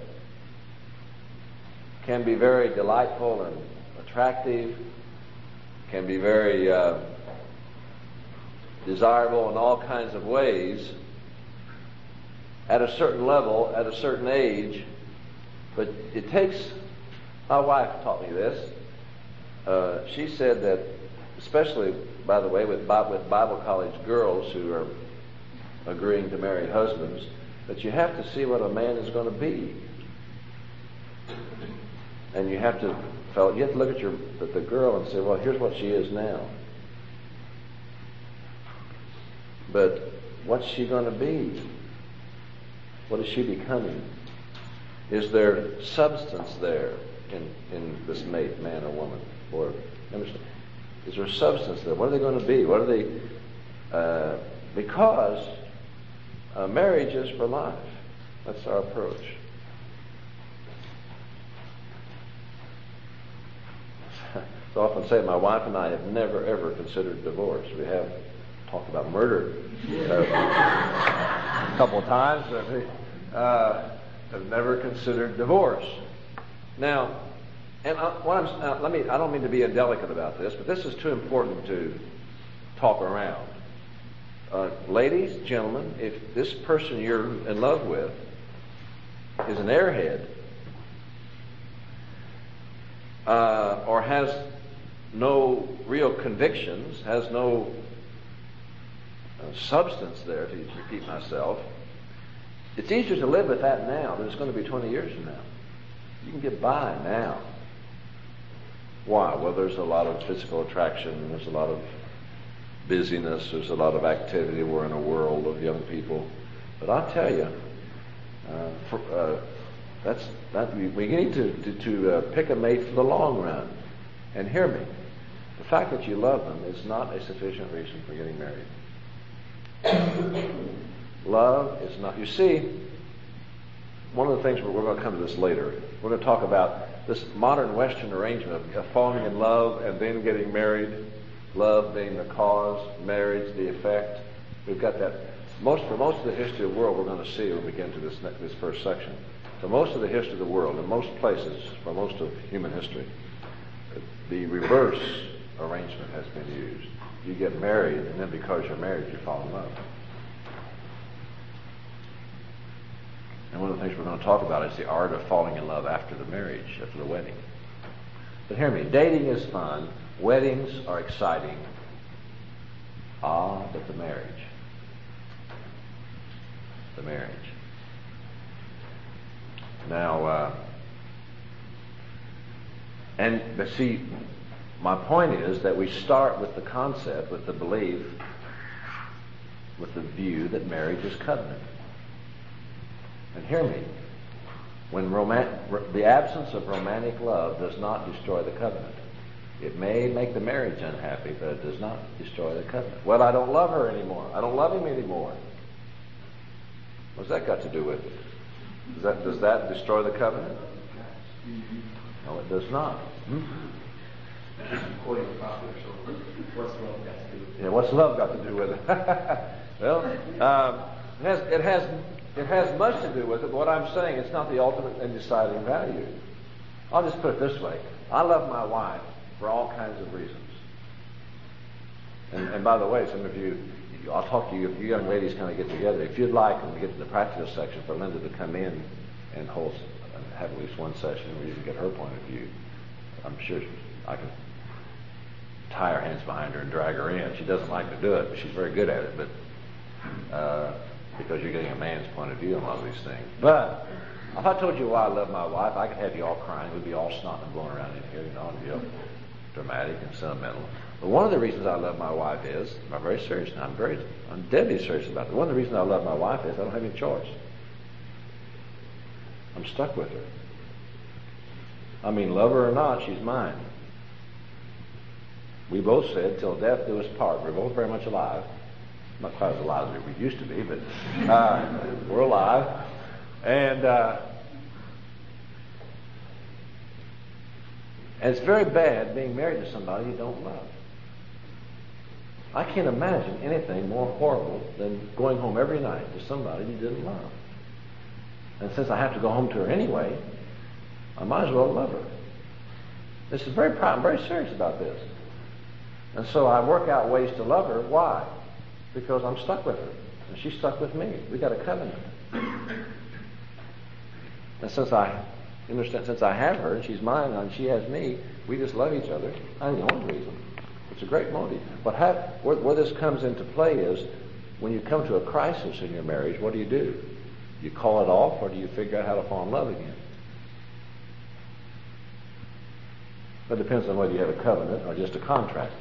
can be very delightful and attractive, can be very uh, desirable in all kinds of ways at a certain level, at a certain age. But it takes, my wife taught me this. Uh, she said that, especially, by the way, with, with Bible college girls who are agreeing to marry husbands, that you have to see what a man is going to be. And you have to, felt, you have to look at your at the girl and say, well, here's what she is now. But what's she going to be? What is she becoming? Is there substance there in, in this mate, man or woman? Or, understand? Is there substance there? What are they going to be? What are they? Uh, because uh, marriage is for life. That's our approach. I often say my wife and I have never, ever considered divorce. We have talked about murder uh, a couple of times. Uh, have never considered divorce. Now, and I, what I'm, uh, let me, I don't mean to be indelicate about this, but this is too important to talk around. Uh, ladies, gentlemen, if this person you're in love with is an airhead, uh, or has no real convictions, has no uh, substance there, to repeat myself, it's easier to live with that now than it's going to be twenty years from now. You can get by now. Why? Well, there's a lot of physical attraction, there's a lot of busyness, there's a lot of activity. We're in a world of young people. But I'll tell you, uh, for, uh, that's that we, we need to, to, to uh, pick a mate for the long run. And hear me, the fact that you love them is not a sufficient reason for getting married. Love is not. You see, one of the things, we're going to come to this later, we're going to talk about this modern Western arrangement of falling in love and then getting married, love being the cause, marriage the effect. We've got that. Most For most of the history of the world, we're going to see when we get into this, this first section. For most of the history of the world, in most places, for most of human history, the reverse arrangement has been used. You get married, and then because you're married, you fall in love. And one of the things we're going to talk about is the art of falling in love after the marriage, after the wedding. But hear me, dating is fun. Weddings are exciting. Ah, but the marriage. The marriage. Now, uh, and, but see, my point is that we start with the concept, with the belief, with the view that marriage is covenant. And hear me, when roman- the absence of romantic love does not destroy the covenant. It may make the marriage unhappy, but it does not destroy the covenant. Well, I don't love her anymore. I don't love him anymore. What's that got to do with it? Does that, does that destroy the covenant? No, it does not. Hmm? Quoting popular, so what's love got to do with it? Yeah, what's love got to do with it? Well, um, it has it has it has much to do with it. But what I'm saying, it's not the ultimate and deciding value. I'll just put it this way: I love my wife for all kinds of reasons. And, and by the way, some of you, I'll talk to you. If you young ladies kind of get together, if you'd like, when we get to the practical section, for Linda to come in and hold, have at least one session where you can get her point of view. I'm sure I can tie her hands behind her and drag her in. She doesn't like to do it, but she's very good at it. But uh, because you're getting a man's point of view on a lot of these things. But if I told you why I love my wife, I could have you all crying. We'd be all snotting and blowing around in here, you know, and be dramatic and sentimental. But one of the reasons I love my wife is, I'm very serious now. I'm very, I'm deadly serious about it. One of the reasons I love my wife is I don't have any choice. I'm stuck with her. I mean, love her or not, she's mine. We both said, till death do us part. We're both very much alive. Not quite as alive as we used to be, but uh, we're alive. And, uh, and it's very bad being married to somebody you don't love. I can't imagine anything more horrible than going home every night to somebody you didn't love. And since I have to go home to her anyway, I might as well love her. This is very proud. I'm very serious about this. And so I work out ways to love her. Why? Because I'm stuck with her. And she's stuck with me. We got a covenant. And since I understand, since I have her and she's mine and she has me, we just love each other. That's the only reason. It's a great motive. But have, where, where this comes into play is when you come to a crisis in your marriage, what do you do? You call it off, or do you figure out how to fall in love again? It depends on whether you have a covenant or just a contract.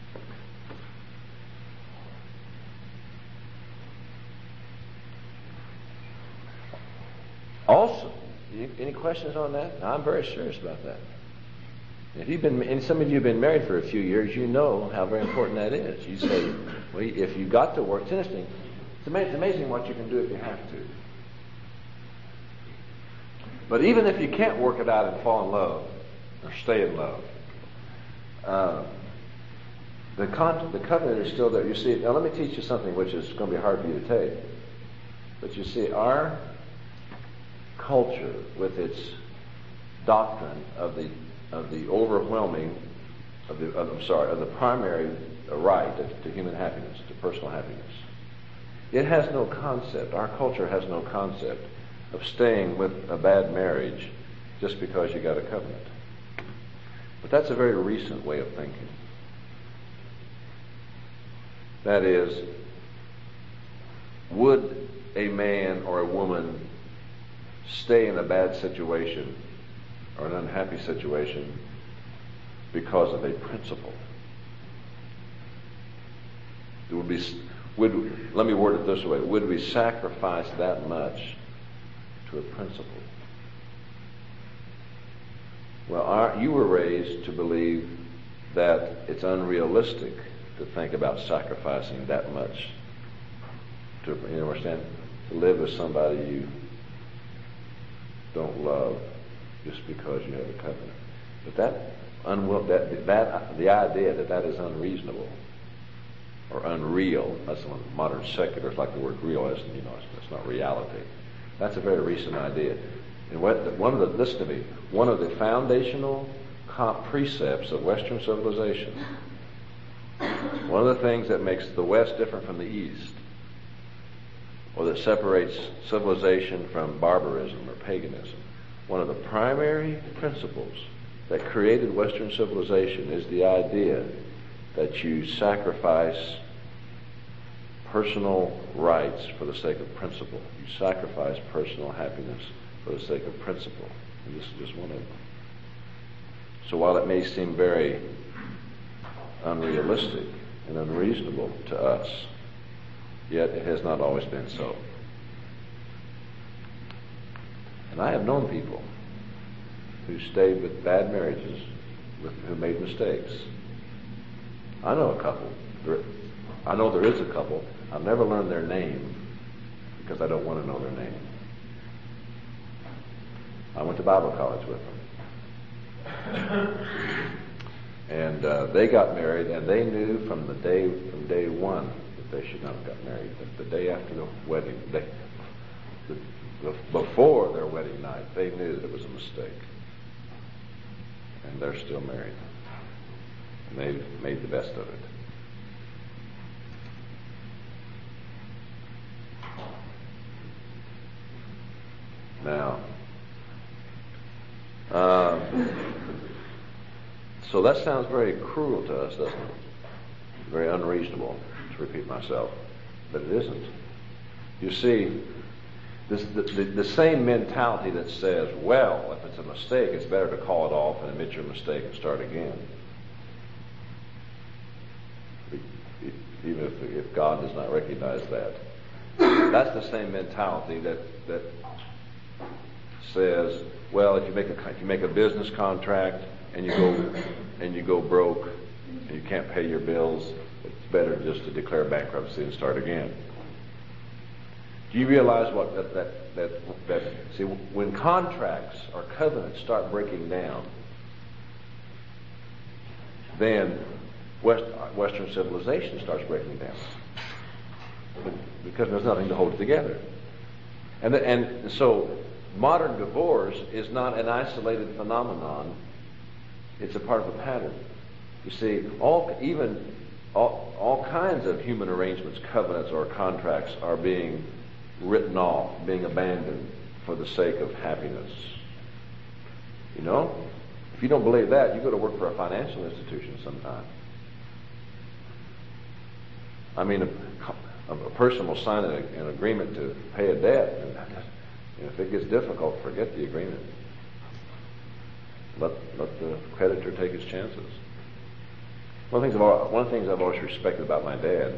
Also, you, any questions on that? I'm very serious about that. If you've been, and some of you have been married for a few years, you know how very important that is. You say, well, if you got to work, it's interesting. It's amazing, it's amazing what you can do if you have to. But even if you can't work it out and fall in love, or stay in love, uh, the, con- the covenant is still there. You see, now let me teach you something which is going to be hard for you to take. But you see, our culture, with its doctrine of the of the overwhelming, of the of, I'm sorry, of the primary right to, to human happiness, to personal happiness, it has no concept. Our culture has no concept of staying with a bad marriage just because you got a covenant. But that's a very recent way of thinking. That is, would a man or a woman stay in a bad situation or an unhappy situation because of a principle? It would be, would, let me word it this way, would we sacrifice that much to a principle? Well, our, you were raised to believe that it's unrealistic to think about sacrificing that much to, you understand, to live with somebody you don't love just because you have a covenant. But that, unwill, that, that the idea that that is unreasonable or unreal, that's one modern seculars like the word real, as you know, it's, it's not reality. That's a very recent idea. And what, one of the, listen to me, one of the foundational precepts of Western civilization, one of the things that makes the West different from the East, or that separates civilization from barbarism or paganism, one of the primary principles that created Western civilization is the idea that you sacrifice personal rights for the sake of principle. You sacrifice personal happiness for the sake of principle. And this is just one of them. So while it may seem very unrealistic and unreasonable to us, yet it has not always been so. And I have known people who stayed with bad marriages, with, who made mistakes. I know a couple. There, I know there is a couple. I've never learned their name because I don't want to know their name. I went to Bible college with them. And uh, they got married, and they knew from the day from day one that they should not have got married. But the day after the wedding, they, the, the, before their wedding night, they knew that it was a mistake. And they're still married. And they've made the best of it. Now, uh, so that sounds very cruel to us, doesn't it? Very unreasonable, to repeat myself. But it isn't. You see, this, the, the, the same mentality that says, well, if it's a mistake, it's better to call it off and admit your mistake and start again. Even if, if God does not recognize that. That's the same mentality that, that says, well, if you make a if you make a business contract and you go and you go broke and you can't pay your bills, it's better just to declare bankruptcy and start again. Do you realize what that that that, that see when contracts or covenants start breaking down, then West, Western civilization starts breaking down because there's nothing to hold it together, and the, and so. Modern divorce is not an isolated phenomenon. It's a part of a pattern. You see, all even all, all kinds of human arrangements, covenants, or contracts are being written off, being abandoned for the sake of happiness. You know? If you don't believe that, you go to work for a financial institution sometime. I mean, a, a person will sign an, an agreement to pay a debt, and if it gets difficult, forget the agreement. Let, let the creditor take his chances. One of, the things I've, one of the things I've always respected about my dad,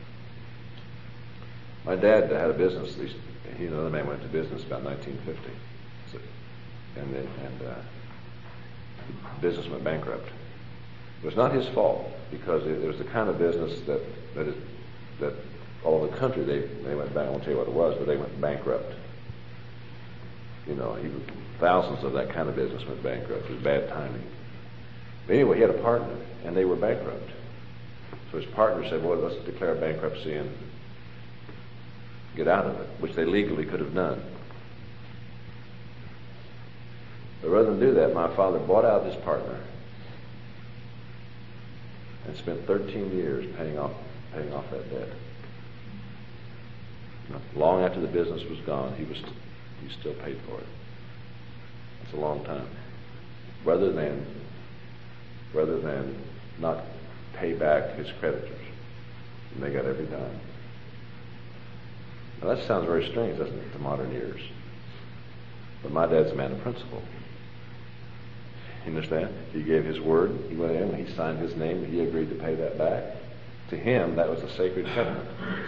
my dad had a business, he and another man went into business about nineteen fifty. So, and then, and uh, the business went bankrupt. It was not his fault, because it, it was the kind of business that, that, is, that all over the country, they, they went back, I won't tell you what it was, but they went bankrupt. You know, he, thousands of that kind of business went bankrupt. It was bad timing. But anyway, he had a partner, and they were bankrupt. So his partner said, well, let's declare bankruptcy and get out of it, which they legally could have done. But rather than do that, my father bought out his partner and spent thirteen years paying off, paying off that debt. Long after the business was gone, he was he still paid for it. That's a long time. Rather than rather than not pay back his creditors, and they got every dime. Now that sounds very strange, doesn't it, to modern ears? But my dad's a man of principle. You understand? He gave his word. He went in, he signed his name, he agreed to pay that back. To him, that was a sacred covenant.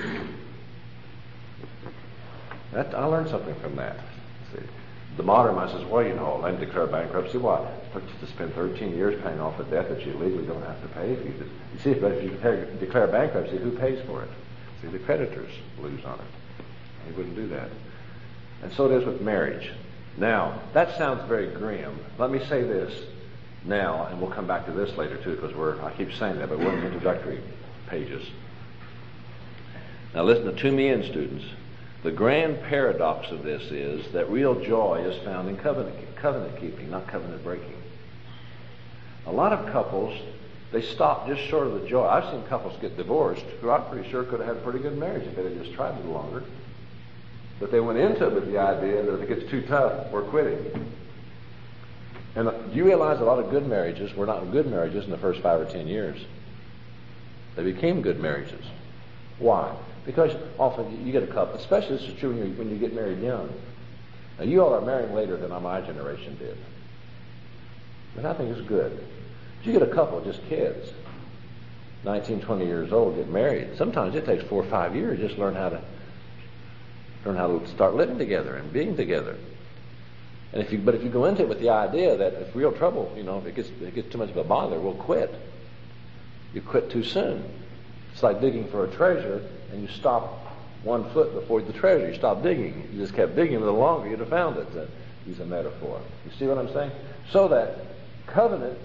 That, I learned something from that. See, the modern mind says, well, you know, let him declare bankruptcy. What? To spend thirteen years paying off a debt that you legally don't have to pay. If you, you see, but if you declare, declare bankruptcy, who pays for it? See, the creditors lose on it. He wouldn't do that. And so it is with marriage. Now, that sounds very grim. Let me say this now, and we'll come back to this later too, because we're, I keep saying that, but we're in the introductory pages. Now listen to me in, students. The grand paradox of this is that real joy is found in covenant, covenant keeping, not covenant breaking. A lot of couples, they stop just short of the joy. I've seen couples get divorced who I'm pretty sure could have had a pretty good marriage if they had just tried a little longer. But they went into it with the idea that if it gets too tough, we're quitting. And do you realize a lot of good marriages were not good marriages in the first five or ten years? They became good marriages. Why? Because often you get a couple, especially this is true when you, when you get married young. Now, you all are marrying later than my generation did. But I think it's good. But you get a couple, just kids, nineteen, twenty years old, get married. Sometimes it takes four or five years just to learn how to learn how to start living together and being together. And if you, but if you go into it with the idea that if real trouble, you know, if it gets, if it gets too much of a bother, we'll quit. You quit too soon. It's like digging for a treasure and you stop one foot before the treasure. You stop digging. You just kept digging a little longer, you'd have found it. To use a metaphor. You see what I'm saying? So that covenant,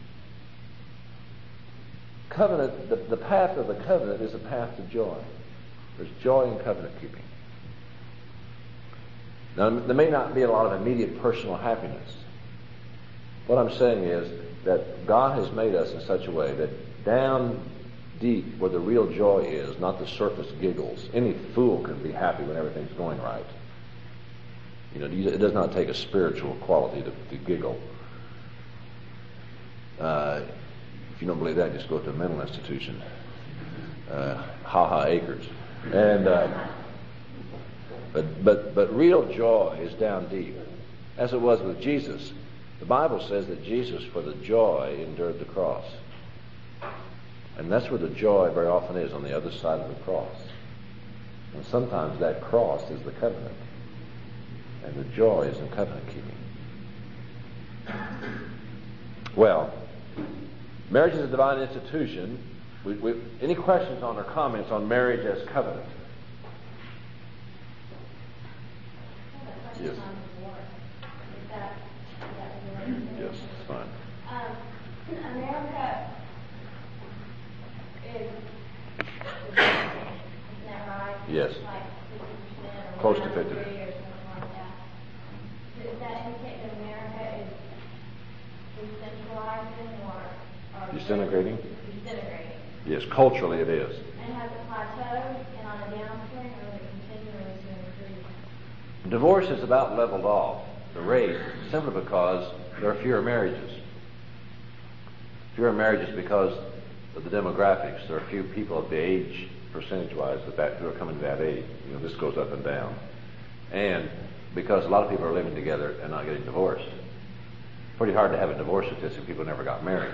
covenant, the, the path of the covenant is a path to joy. There's joy in covenant keeping. Now, there may not be a lot of immediate personal happiness. What I'm saying is that God has made us in such a way that down deep where the real joy is, not the surface giggles. Any fool can be happy when everything's going right. You know, it does not take a spiritual quality to, to giggle. Uh, if you don't believe that, just go to a mental institution. Uh, ha ha acres. And uh, but but but real joy is down deep, as it was with Jesus. The Bible says that Jesus, for the joy, endured the cross. And that's where the joy very often is, on the other side of the cross. And sometimes that cross is the covenant. And the joy is in covenant keeping. Well, marriage is a divine institution. We, we, any questions on or comments on marriage as covenant? Yes. Yes, it's fine. Um, America is, is that right? Yes. Like fifty percent or Close to whatever, fifty. or something like that. Does that indicate that America is decentralizing or, or Disintegrating? Disintegrating. Yes, culturally it is. And has it plateaued and on a downswing, or is it continuing to increase? Divorce is about leveled off, the rate, simply because there are fewer marriages. Fewer marriages because of the demographics. There are few people of the age, percentage-wise, that, that who are coming to that age. You know, this goes up and down. And because a lot of people are living together and not getting divorced. Pretty hard to have a divorce statistic if people never got married.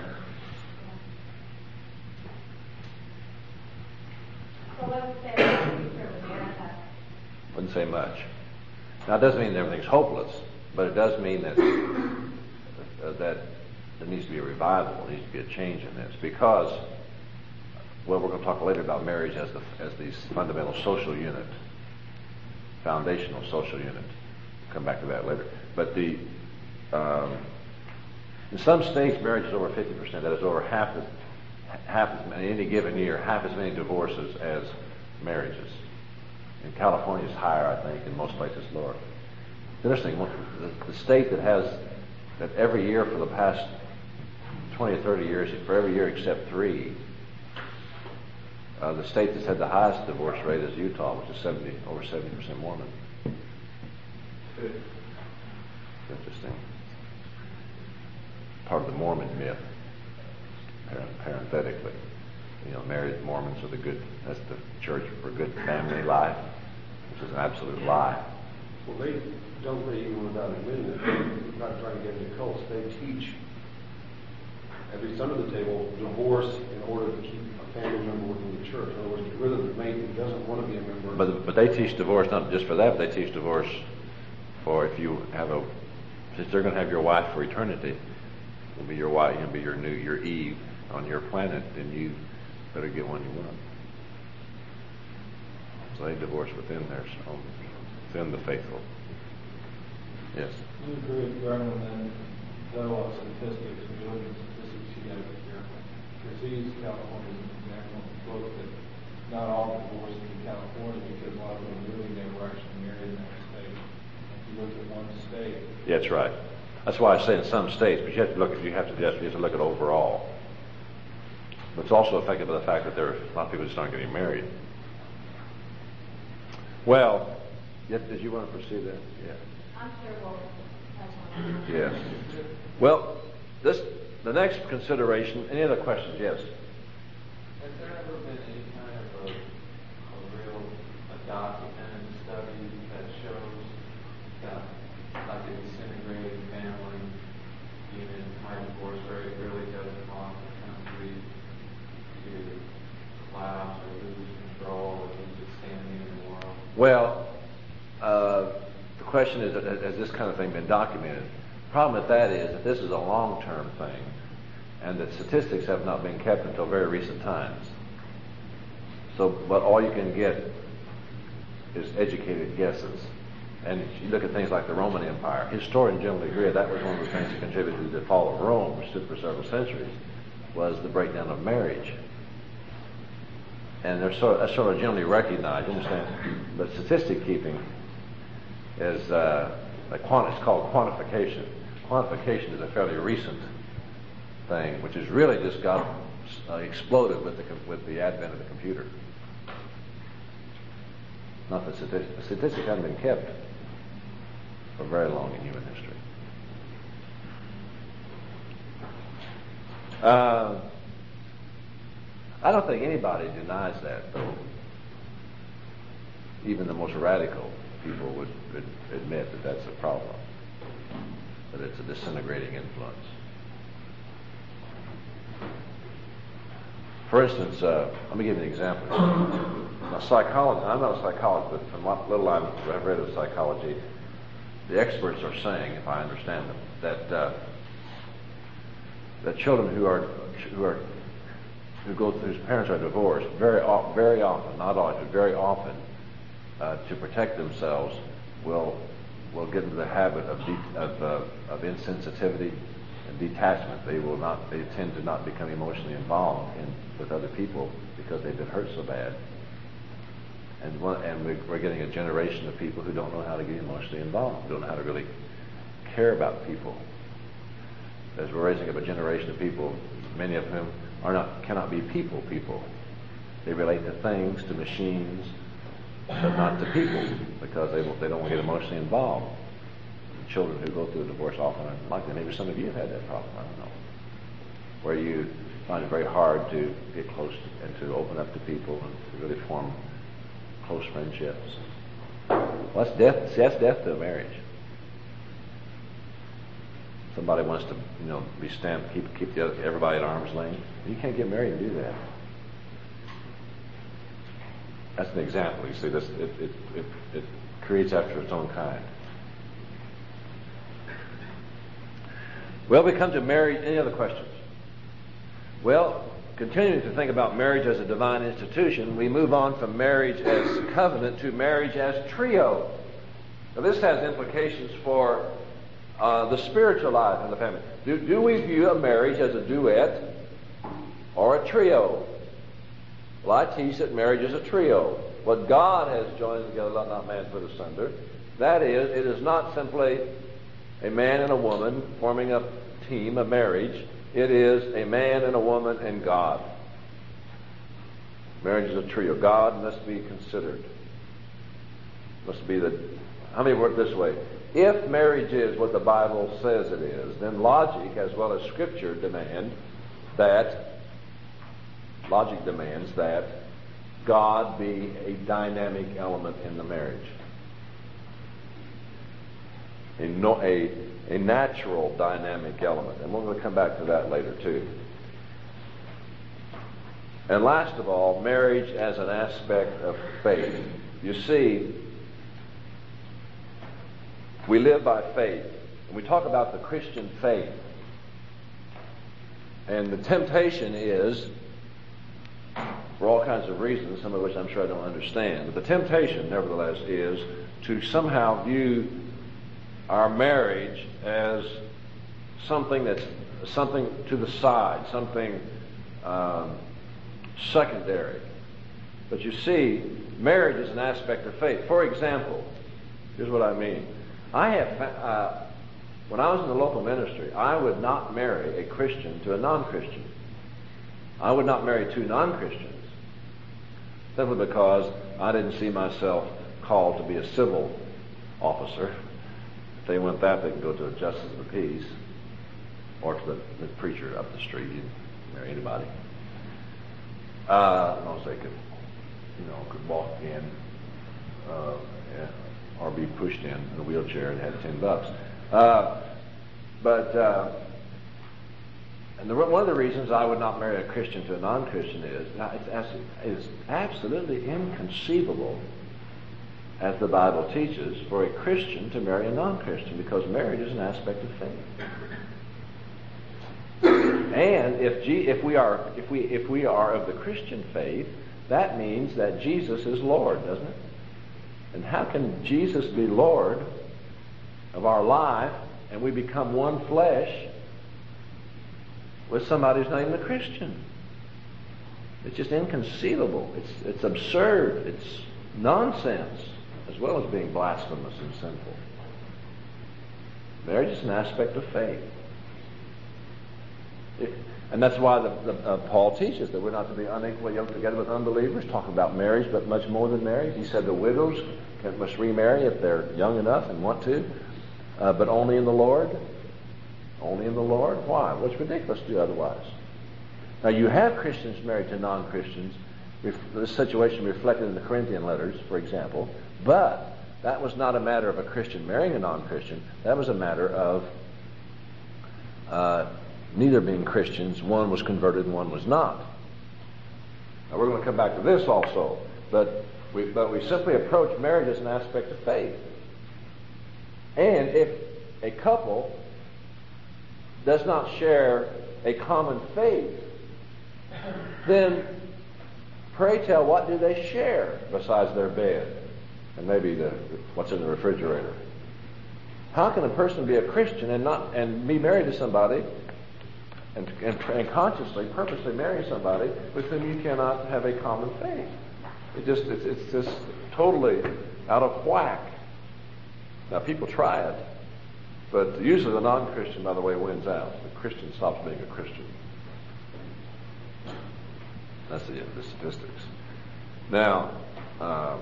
So what would say about the future of America? Wouldn't say much. Now, it doesn't mean everything's hopeless, but it does mean that uh, that there needs to be a revival, there needs to be a change in this, because, well, we're going to talk later about marriage as the as the fundamental social unit, foundational social unit. Come back to that later. But the um, in some states, marriage is over fifty percent. That is over half as half as many, in any given year, half as many divorces as marriages. In California, it's higher, I think. In most places, lower. It's interesting. The, the state that has that every year for the past twenty or thirty years, for every year except three, uh, the state that's had the highest divorce rate is Utah, which is seventy over seventy percent Mormon. Interesting. Part of the Mormon myth, parenthetically. You know, married Mormons are the good, that's the church for good family life, which is an absolute lie. Well, they don't they even without admitting it, they're not trying to get into cults. They teach, at least under the table, divorce in order to keep a family member within the church. In other words, get rid of the mate who doesn't want to be a member. But but they teach divorce not just for that, but they teach divorce for if you have a, since they're going to have your wife for eternity, will be your wife, you'll be your new, your Eve on your planet, then you better get one you want. So they divorce within their own, within the faithful. Yes. You agree with Garland then, though, on statistics, and you're looking at statistics you got here. Disease, California is an example book that not all divorces in California because a lot of them really never actually married in that state. If you look at one state. Yeah, that's right. That's why I say in some states, but you have to look, if you have to, you have to look at overall. But it's also affected by the fact that there are a lot of people just aren't getting married. Well, yes, did you want to pursue that? Yeah. I'm sure we'll touch on that. Yes. Well, this the next consideration. Any other questions? Yes. Has there ever been any kind of a, a real Well, uh, the question is, has this kind of thing been documented? The problem with that is that this is a long-term thing, and that statistics have not been kept until very recent times. So, but all you can get is educated guesses. And if you look at things like the Roman Empire, historians generally agree that was one of the things that contributed to the fall of Rome, which stood for several centuries, was the breakdown of marriage. And they're sort of, that's sort of generally recognized, you understand? But statistic keeping is uh, a quant- it's called quantification. Quantification is a fairly recent thing, which has really just got uh, exploded with the com- with the advent of the computer. Not that statistics, statistics haven't been kept for very long in human history. Uh, I don't think anybody denies that, though. Even the most radical people would, would admit that that's a problem, that it's a disintegrating influence. For instance, uh, let me give you an example. Now, psychology, I'm not a psychologist, but from what little I've read of psychology, the experts are saying, if I understand them, that uh, that children who are who are who go whose parents are divorced very often, very often, not always, but very often, uh, to protect themselves, will will get into the habit of de- of, uh, of insensitivity and detachment. They will not. They tend to not become emotionally involved in with other people because they've been hurt so bad. And one, and we, we're getting a generation of people who don't know how to get emotionally involved, who don't know how to really care about people. As we're raising up a generation of people, many of whom are not cannot be people people. They relate to things, to machines, but not to people, because they they don't want to get emotionally involved. Children who go through a divorce often are like that. Maybe some of you have had that problem. I don't know, where you find it very hard to get close to, and to open up to people and to really form close friendships. Well, that's death. See, that's death to a marriage. Somebody wants to, you know, be stamped, keep keep the other, everybody at arm's length. You can't get married and do that. That's an example. You see, this it it it, it creates after its own kind. Well, we come to marriage. Any other questions? Well, continuing to think about marriage as a divine institution, we move on from marriage as covenant to marriage as trio. Now, this has implications for uh, the spiritual life in the family. Do, do we view a marriage as a duet or a trio? Well, I teach that marriage is a trio. What God has joined together, let not man put asunder. That is, it is not simply a man and a woman forming a team, a marriage. It is a man and a woman and God. Marriage is a trio. God must be considered. Must be the, how many work this way? If marriage is what the Bible says it is, then logic as well as Scripture demand that, logic demands that God be a dynamic element in the marriage. A, no, a, a natural dynamic element. And we're going to come back to that later too. And last of all, marriage as an aspect of faith. You see, we live by faith. And we talk about the Christian faith. And the temptation is, for all kinds of reasons, some of which I'm sure I don't understand, but the temptation, nevertheless, is to somehow view our marriage as something that's something to the side, something um, secondary. But you see, marriage is an aspect of faith. For example, here's what I mean. I have, uh, when I was in the local ministry, I would not marry a Christian to a non-Christian. I would not marry two non-Christians, simply because I didn't see myself called to be a civil officer. If they want that, they can go to a justice of the peace or to the, the preacher up the street. You can marry anybody. Uh, as long as they could, you know, could walk in uh, or be pushed in in a wheelchair and had ten bucks. Uh, but uh, and the, one of the reasons I would not marry a Christian to a non-Christian is it's, it's absolutely inconceivable as the Bible teaches, for a Christian to marry a non-Christian, because marriage is an aspect of faith. And if G, if we are if we if we are of the Christian faith, that means that Jesus is Lord, doesn't it? And how can Jesus be Lord of our life and we become one flesh with somebody who's not even a Christian? It's just inconceivable. It's it's absurd. It's nonsense, as well as being blasphemous and sinful. Marriage is an aspect of faith. It, and that's why the, the, uh, Paul teaches that we're not to be unequally yoked together with unbelievers, talking about marriage, but much more than marriage. He said the widows can, must remarry if they're young enough and want to, uh, but only in the Lord. Only in the Lord. Why? Well, it's ridiculous to do otherwise. Now, you have Christians married to non-Christians. This situation reflected in the Corinthian letters, for example, but that was not a matter of a Christian marrying a non-Christian. That was a matter of uh, neither being Christians. One was converted and one was not. Now, we're going to come back to this also, but we, but we simply approach marriage as an aspect of faith. And if a couple does not share a common faith, then pray tell, what do they share besides their bed and maybe the what's in the refrigerator? How can a person be a Christian and not and be married to somebody and, and, and consciously, purposely marry somebody with whom you cannot have a common faith? It just it's, it's just totally out of whack. Now, people try it, but usually the non-Christian, by the way, wins out. The Christian stops being a Christian. That's the, the statistics. Now, um,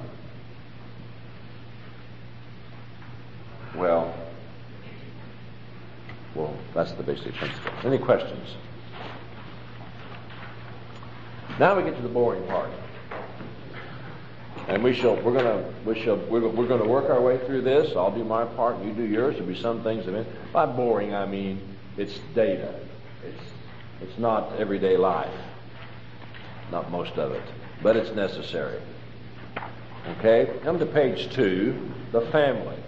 well, well, that's the basic principle. Any questions? Now we get to the boring part, and we shall. We're gonna. We shall. We're, we're going to work our way through this. I'll do my part, you do yours. There'll be some things. That by boring, I mean it's data. It's it's not everyday life. Not most of it, but it's necessary. Okay, come to page two, the family.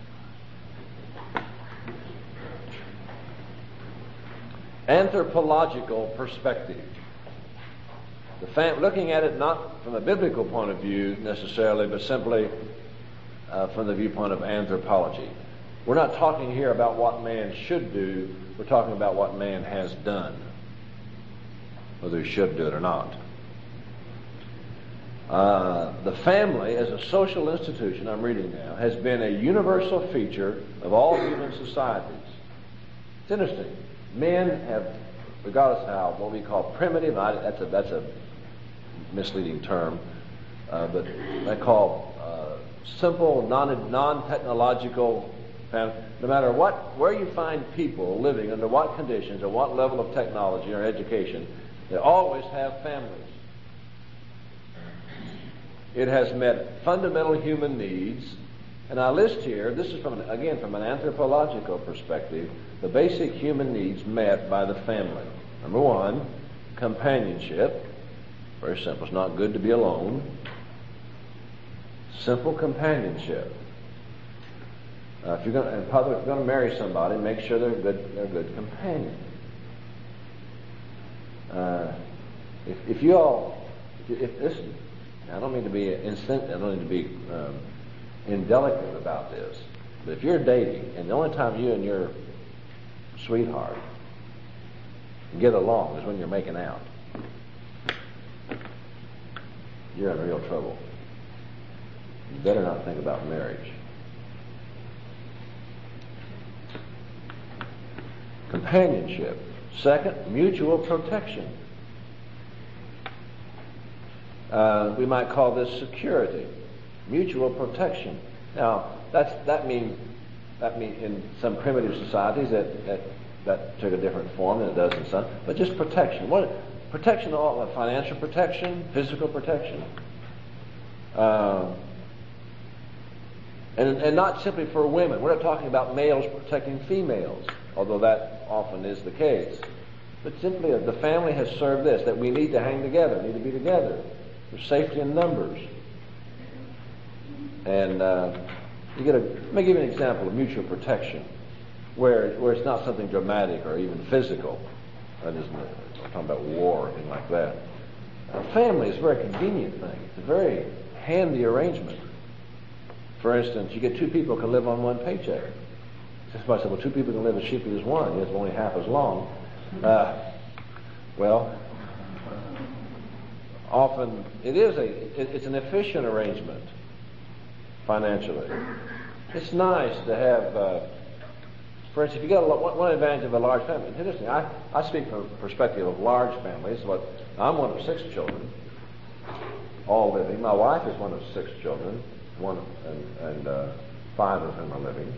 Anthropological perspective. The fam- looking at it not from a biblical point of view necessarily, but simply uh, from the viewpoint of anthropology. We're not talking here about what man should do, we're talking about what man has done, whether he should do it or not. Uh, the family as a social institution, I'm reading now, has been a universal feature of all human societies. It's interesting. Men have, regardless of how, what we call primitive, I, that's, a, that's a misleading term, uh, but they call uh, simple, non, non-technological family. No matter what, where you find people living, under what conditions, or what level of technology or education, they always have families. It has met fundamental human needs, and I list here, this is from, an, again, from an anthropological perspective, the basic human needs met by the family. Number one, companionship. Very simple. It's not good to be alone. Simple companionship. Uh, if you're going to, in public, if you're going to marry somebody, make sure they're a good, they're a good companion. Uh, if, if you all, if, if this. I don't mean to be instant, I don't mean to be um, indelicate about this, but if you're dating and the only time you and your sweetheart get along is when you're making out, you're in real trouble. You better not think about marriage. Companionship. Second, mutual protection. Uh, we might call this security, mutual protection. Now, that's, that means that mean in some primitive societies that, that that took a different form than it does in some. But just protection. What protection? All financial protection, physical protection, uh, and and not simply for women. We're not talking about males protecting females, although that often is the case. But simply, the family has served this: that we need to hang together, need to be together. There's safety in numbers. And uh, you get a, let me give you an example of mutual protection, where, where it's not something dramatic or even physical. That isn't it. I'm talking about war or anything like that. A family is a very convenient thing. It's a very handy arrangement. For instance, you get two people can live on one paycheck. Somebody said, well, two people can live as cheaply as one. It's only half as long. Uh, well, often it is a, it, it's an efficient arrangement financially. It's nice to have, uh, for instance, if you got a, one advantage of a large family. It's interesting. I, I speak from the perspective of large families. What I'm one of six children, all living. My wife is one of six children, one and, and uh, five of whom are living.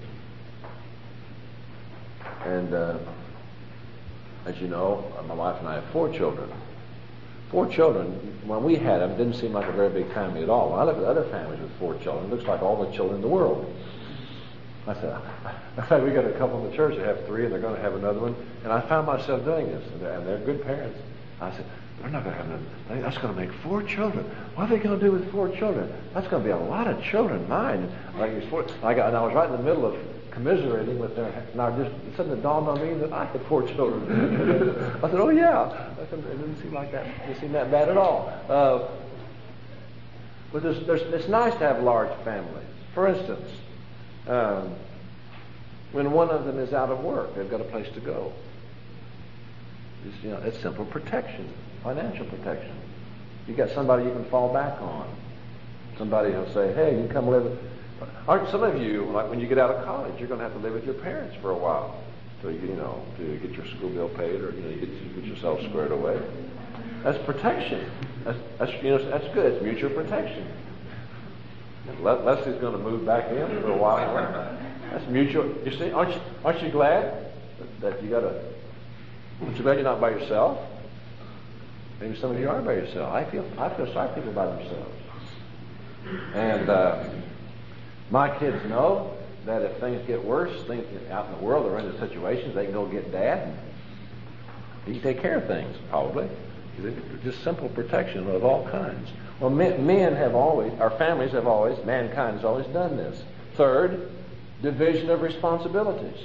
And uh, as you know, my wife and I have four children. Four children, when we had them, didn't seem like a very big family at all. When I look at other families with four children, it looks like all the children in the world. I said, I thought we got a couple in the church that have three, and they're going to have another one. And I found myself doing this, and they're, and they're good parents. I said, they're not going to have another. That's going to make four children. What are they going to do with four children? That's going to be a lot of children. Mine, like these four. I got, and I was right in the middle of commiserating with their. Now, just suddenly it dawned on me that I had four children. I said, "Oh yeah." It didn't seem like that. It didn't seem that bad at all. Uh, but there's, there's, it's nice to have large families. For instance, um, when one of them is out of work, they've got a place to go. It's, you know, it's simple protection, financial protection. You got somebody you can fall back on. Somebody who'll say, "Hey, you can come live." Aren't some of you, like when you get out of college, you're going to have to live with your parents for a while, so you, you know, to get your school bill paid, or you know, you get, you get yourself squared away. That's protection. That's, that's you know, that's good. It's mutual protection. Le- Leslie's going to move back in for a while. That's mutual. You see, aren't you, aren't you glad that, that you got a? Aren't you glad you're not by yourself? Maybe some of you are by yourself. I feel I feel sorry for people by themselves. And uh, my kids know that if things get worse, things out in the world, they're into situations, they can go get Dad, and he can take care of things, probably. Just simple protection of all kinds. Well, men, men have always, our families have always, mankind has always done this. Third, division of responsibilities.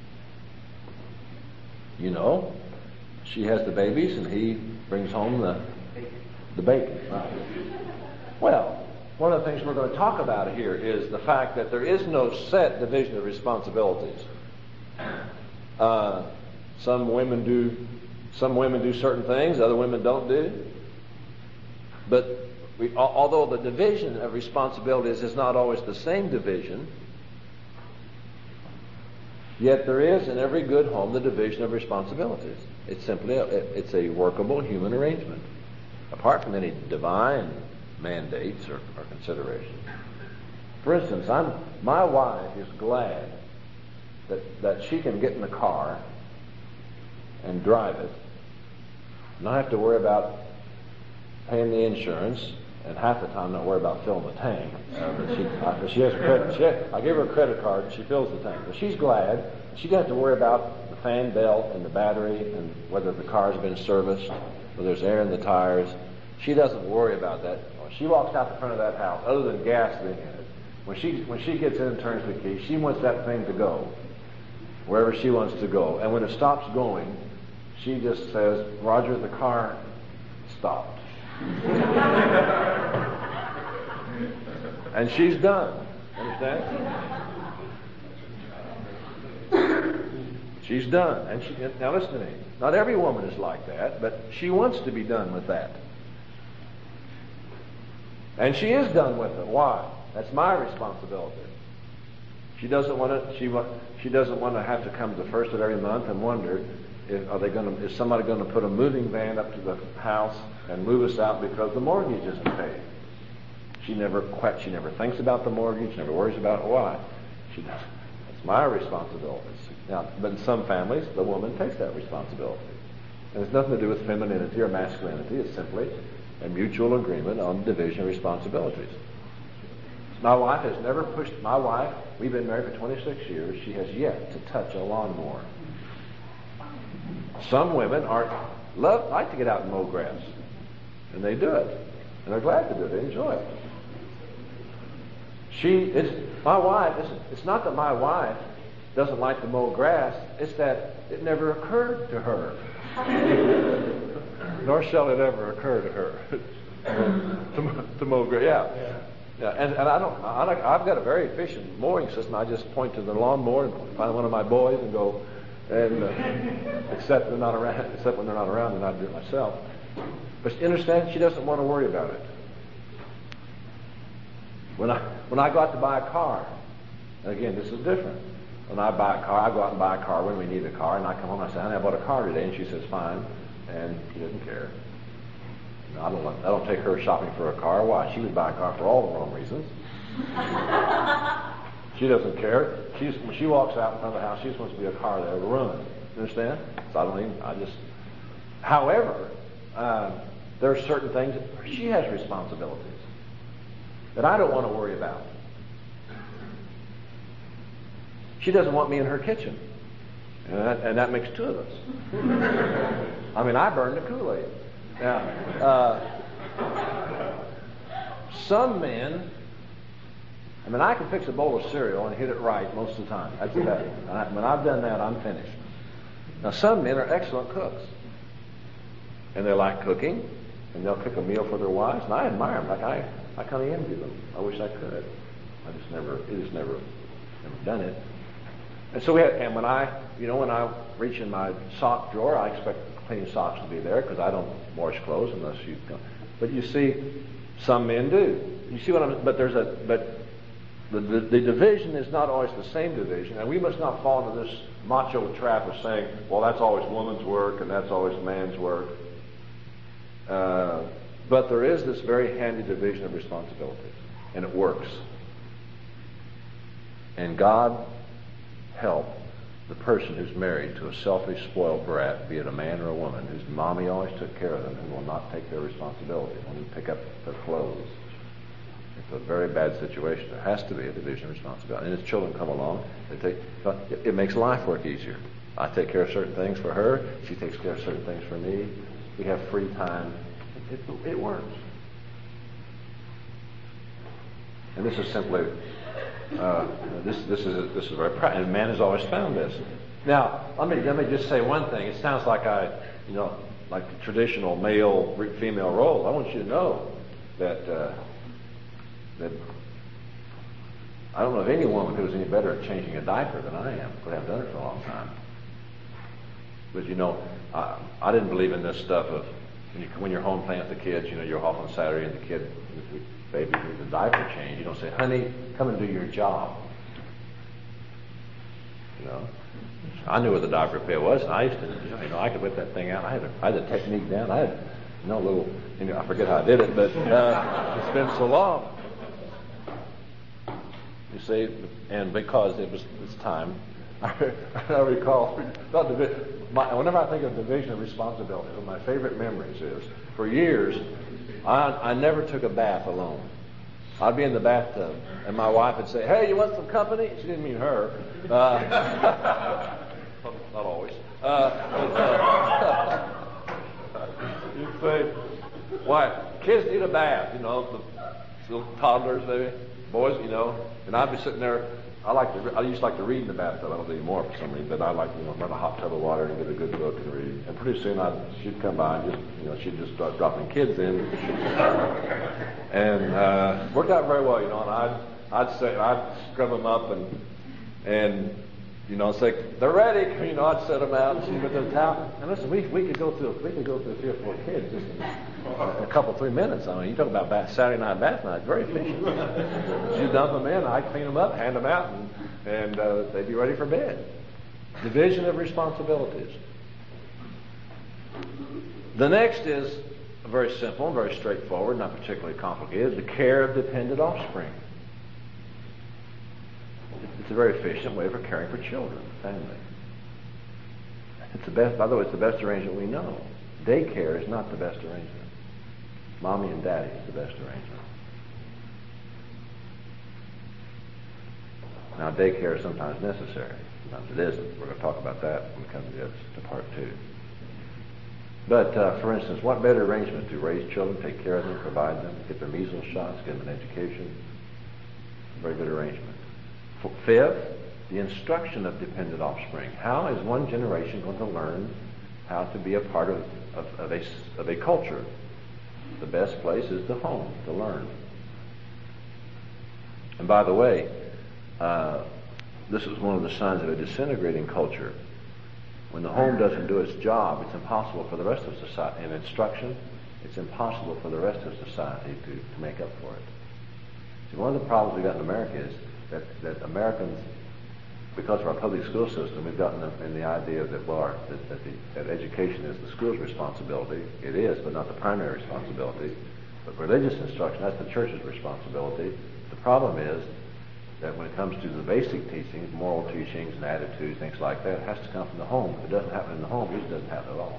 You know, she has the babies, and he brings home the the bacon. Right? Well, one of the things we're going to talk about here is the fact that there is no set division of responsibilities. Uh, some women do, some women do certain things, other women don't do. But we, although the division of responsibilities is not always the same division, yet there is in every good home the division of responsibilities. It's simply a, it's a workable human arrangement, apart from any divine mandates or, or considerations. For instance, I'm my wife is glad that that she can get in the car and drive it, not have to worry about paying the insurance, and half the time not worry about filling the tank. Uh, but she, uh, she has a credit. She has, I give her a credit card, and she fills the tank. But she's glad she doesn't have to worry about the fan belt and the battery and whether the car's been serviced, whether there's air in the tires. She doesn't worry about that. When she walks out the front of that house, other than gas being in it, when she when she gets in and turns the key, she wants that thing to go wherever she wants to go. And when it stops going, she just says, "Roger, the car stopped." And she's done. Understand? She's done. And she, now listen to me. Not every woman is like that, but she wants to be done with that. And she is done with it. Why? That's my responsibility. She doesn't want to. She wa- She doesn't want to have to come to the first of every month and wonder, if, are they going to? Is somebody going to put a moving van up to the house and move us out because the mortgage isn't paid? She never quite. She never thinks about the mortgage. Never worries about it. Why? She does. It's my responsibility. Now, but in some families, the woman takes that responsibility, and it's nothing to do with femininity or masculinity. It's simply a mutual agreement on division of responsibilities. My wife has never pushed, my wife, we've been married for twenty-six years, she has yet to touch a lawnmower. Some women aren't, love, like to get out and mow grass, and they do it, and they're glad to do it, they enjoy it. She, it's, my wife, it's, it's not that my wife doesn't like to mow grass, it's that it never occurred to her. Nor shall it ever occur to her to, to mow grass. Yeah. Yeah. Yeah, and, and I don't, I like, I've got a very efficient mowing system. I just point to the lawnmower and find one of my boys and go, and uh, except they're not around, except when they're not around, and I do it myself. But you understand, she doesn't want to worry about it. When I when I go out to buy a car, and again, this is different. When I buy a car, I go out and buy a car when we need a car, and I come home and I say, honey, I bought a car today, and she says, fine, and she doesn't care. I don't want, I don't take her shopping for a car. Why? She would buy a car for all the wrong reasons. She doesn't care. She's, when she walks out in front of the house, she's supposed to be a car there to run. You understand? So I don't even, I just, however, um, there are certain things that she has responsibilities that I don't want to worry about. She doesn't want me in her kitchen. And that, and that makes two of us. I mean, I burn the Kool-Aid. Now, uh, some men, I mean, I can fix a bowl of cereal and hit it right most of the time. That's about it. I, when I've done that, I'm finished. Now, some men are excellent cooks. And they like cooking, and they'll cook a meal for their wives, and I admire them. Like, I, I kind of envy them. I wish I could. I just never, it just never, never done it. And so we had, and when I, you know, when I reach in my sock drawer, I expect clean socks to be there because I don't wash clothes unless you come. But you see, some men do. You see what I'm, but there's a, but the, the, the division is not always the same division, and we must not fall into this macho trap of saying, well, that's always woman's work and that's always man's work. Uh, but there is this very handy division of responsibilities, and it works. And God help the person who's married to a selfish, spoiled brat, be it a man or a woman, whose mommy always took care of them and will not take their responsibility, won't even pick up their clothes. It's a very bad situation. There has to be a division of responsibility. And as children come along, they take, it makes life work easier. I take care of certain things for her. She takes care of certain things for me. We have free time. It, it, it works. And this is simply, uh, this this is this is very practical. And man has always found this. Now, let me let me just say one thing. It sounds like I, you know, like the traditional male female role. I want you to know that uh, that I don't know of any woman who's any better at changing a diaper than I am, but I've done it for a long time. But you know, I, I didn't believe in this stuff of when, you, when you're home playing with the kids. You know, you're off on Saturday and the kid, the baby needs a diaper change. You don't say, "Honey, come and do your job." You know, I knew where the diaper pail was, and I used to, you know, I could whip that thing out. I had, a, I had the technique down. I had, you know, a little, you know, I forget how I did it, but uh, it's been so long. You see, and because it was this time, I, I recall, not divi- my, whenever I think of division of responsibility, one of my favorite memories is, for years, I, I never took a bath alone. I'd be in the bathtub, and my wife would say, "Hey, you want some company?" She didn't mean her. Uh, not always. Uh, but, uh, you'd say, "Why, kids need a bath," you know, the little toddlers maybe, boys, you know, and I'd be sitting there. I like to. I used to like to read in the bathtub. I don't do anymore for some reason, but I like, you know, run a hot tub of water and get a good book and read. And pretty soon, I'd she'd come by and just, you know, she'd just start dropping kids in, and uh, worked out very well, you know. And I'd I'd say I'd scrub them up and and you know say they're ready, you know. I'd set them out and she'd put their towel. And listen, we we could go through we could go through three or four kids just in a couple three minutes. I mean, you talk about bath, Saturday night bath night, very efficient. You dump them in, I clean them up, hand them out, and, and uh, they'd be ready for bed. Division of responsibilities. The next is very simple and very straightforward, not particularly complicated. The care of dependent offspring. It's a very efficient way for caring for children, family. It's the best. By the way, it's the best arrangement we know. Daycare is not the best arrangement. Mommy and daddy is the best arrangement. Now, daycare is sometimes necessary. Sometimes it isn't. We're going to talk about that when we come to, this, to part two. But, uh, for instance, what better arrangement to raise children, take care of them, provide them, get their measles shots, get them an education, Very good arrangement. F- Fifth, the instruction of dependent offspring. How is one generation going to learn how to be a part of, of, of, a, of a culture? The best place is the home to learn. And by the way, uh, this is one of the signs of a disintegrating culture. When the home doesn't do its job, it's impossible for the rest of society. In instruction, it's impossible for the rest of society to, to make up for it. See, one of the problems we've got in America is that, that Americans, because of our public school system, we've gotten in the idea that, well, our, that, that, the, that education is the school's responsibility. It is, but not the primary responsibility. But religious instruction, that's the church's responsibility. The problem is that when it comes to the basic teachings, moral teachings and attitudes, things like that, it has to come from the home. If it doesn't happen in the home, it usually doesn't happen at all.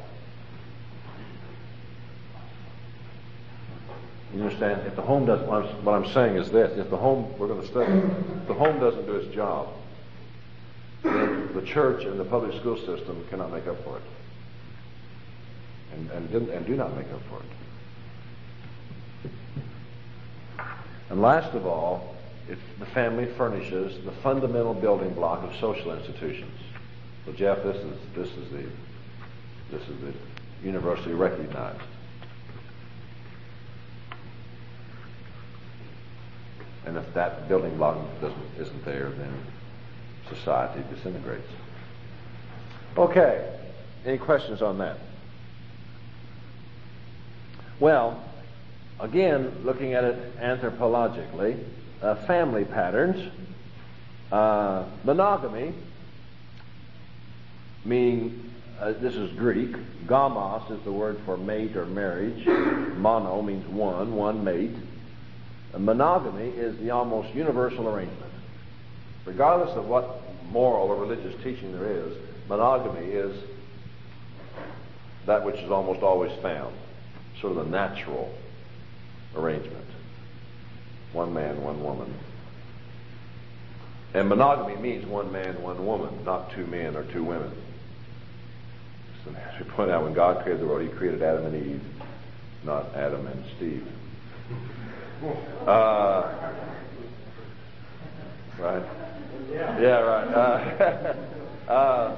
You understand? If the home doesn't, what I'm, what I'm saying is this, if the home, we're going to study, if the home doesn't do its job, then the church and the public school system cannot make up for it. And, and, didn't, and do not make up for it. And last of all, if the family furnishes the fundamental building block of social institutions. So Jeff, this is this is the this is the universally recognized. And if that building block doesn't isn't there, then society disintegrates. Okay. Any questions on that? Well, again, looking at it anthropologically, uh, family patterns, uh, monogamy, meaning, uh, this is Greek, gamos is the word for mate or marriage, mono means one, one mate. And monogamy is the almost universal arrangement. Regardless of what moral or religious teaching there is, monogamy is that which is almost always found, sort of the natural arrangement. One man, one woman. And monogamy means one man, one woman, not two men or two women. So as we point out, when God created the world, He created Adam and Eve, not Adam and Steve. Uh, right? Yeah, right. Uh, uh,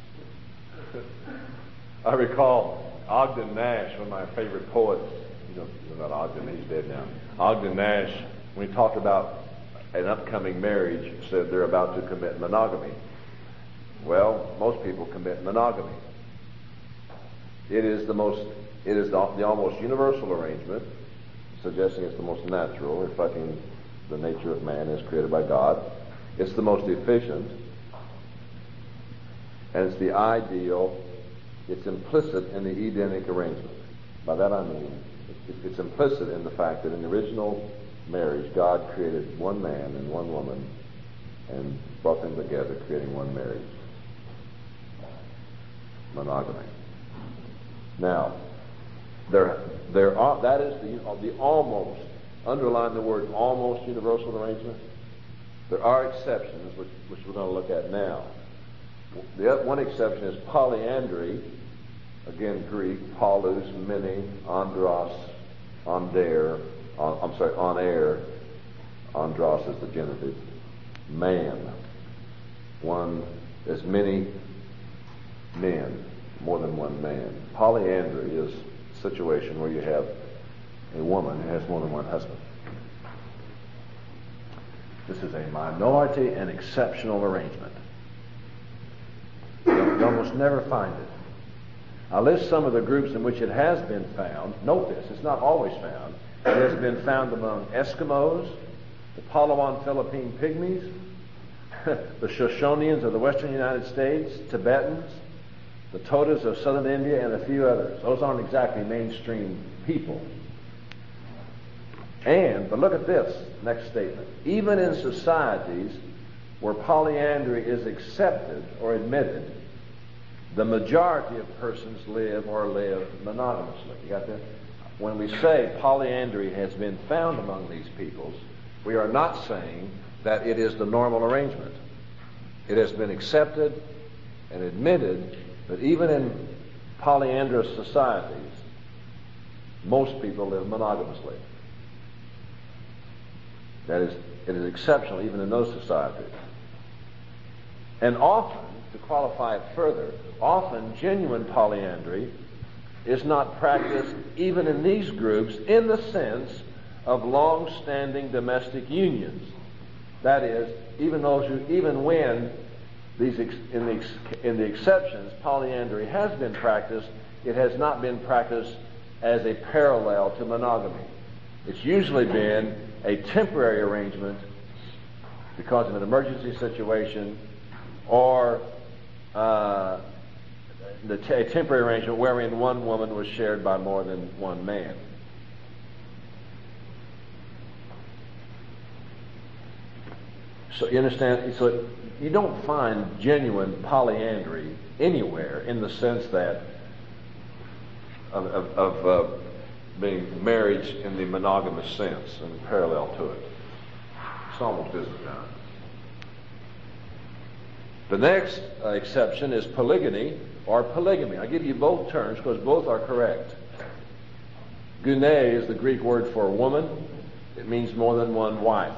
I recall Ogden Nash, one of my favorite poets. You know, about Ogden, he's dead now. Ogden Nash, when he talked about an upcoming marriage, said they're about to commit monogamy. Well, most people commit monogamy. It is the most, it is the, the almost universal arrangement, suggesting it's the most natural, reflecting the nature of man as created by God. It's the most efficient, and it's the ideal. It's implicit in the Edenic arrangement. By that I mean, it's implicit in the fact that in the original marriage, God created one man and one woman and brought them together, creating one marriage. Monogamy. Now, there, there are, that is the, the almost, underline the word almost universal arrangement. There are exceptions, which, which we're going to look at now. The one exception is polyandry. Again, Greek, polus, many, andros, onder, on, I'm sorry, on air. Andros is the genitive. Man. One, there's many men, more than one man. Polyandry is a situation where you have a woman who has more than one husband. This is a minority and exceptional arrangement. You you almost never find it. I'll list some of the groups in which it has been found. Note this, it's not always found. It has been found among Eskimos, the Palawan Philippine Pygmies, the Shoshoneans of the western United States, Tibetans, the Todas of southern India, and a few others. Those aren't exactly mainstream people. And, but look at this next statement. Even in societies where polyandry is accepted or admitted, the majority of persons live or live monogamously. You got that? When we say polyandry has been found among these peoples, we are not saying that it is the normal arrangement. It has been accepted and admitted that even in polyandrous societies, most people live monogamously. That is, it is exceptional even in those societies. And often, to qualify it further, often genuine polyandry is not practiced even in these groups in the sense of long-standing domestic unions. That is, even those who, even when these ex, in the ex, in the exceptions polyandry has been practiced, it has not been practiced as a parallel to monogamy. It's usually been a temporary arrangement because of an emergency situation, or uh, the t- a temporary arrangement wherein one woman was shared by more than one man. So you understand? So you don't find genuine polyandry anywhere in the sense that of, of, of uh, being marriage in the monogamous sense and parallel to it. It's almost isn't done. The next uh, exception is polygyny or polygamy. I give you both terms because both are correct. Gune is the Greek word for woman. It means more than one wife.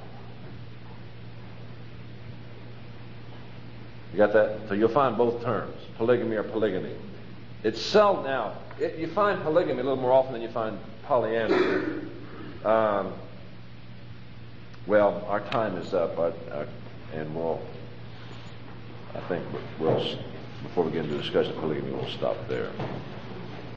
You got that? So you'll find both terms, polygamy or polygyny. It's seldom now. It, you find polygamy a little more often than you find polyandry. Um, well, our time is up, uh, uh, and we'll. I think we'll, before we get into the discussion of polygamy, we'll stop there.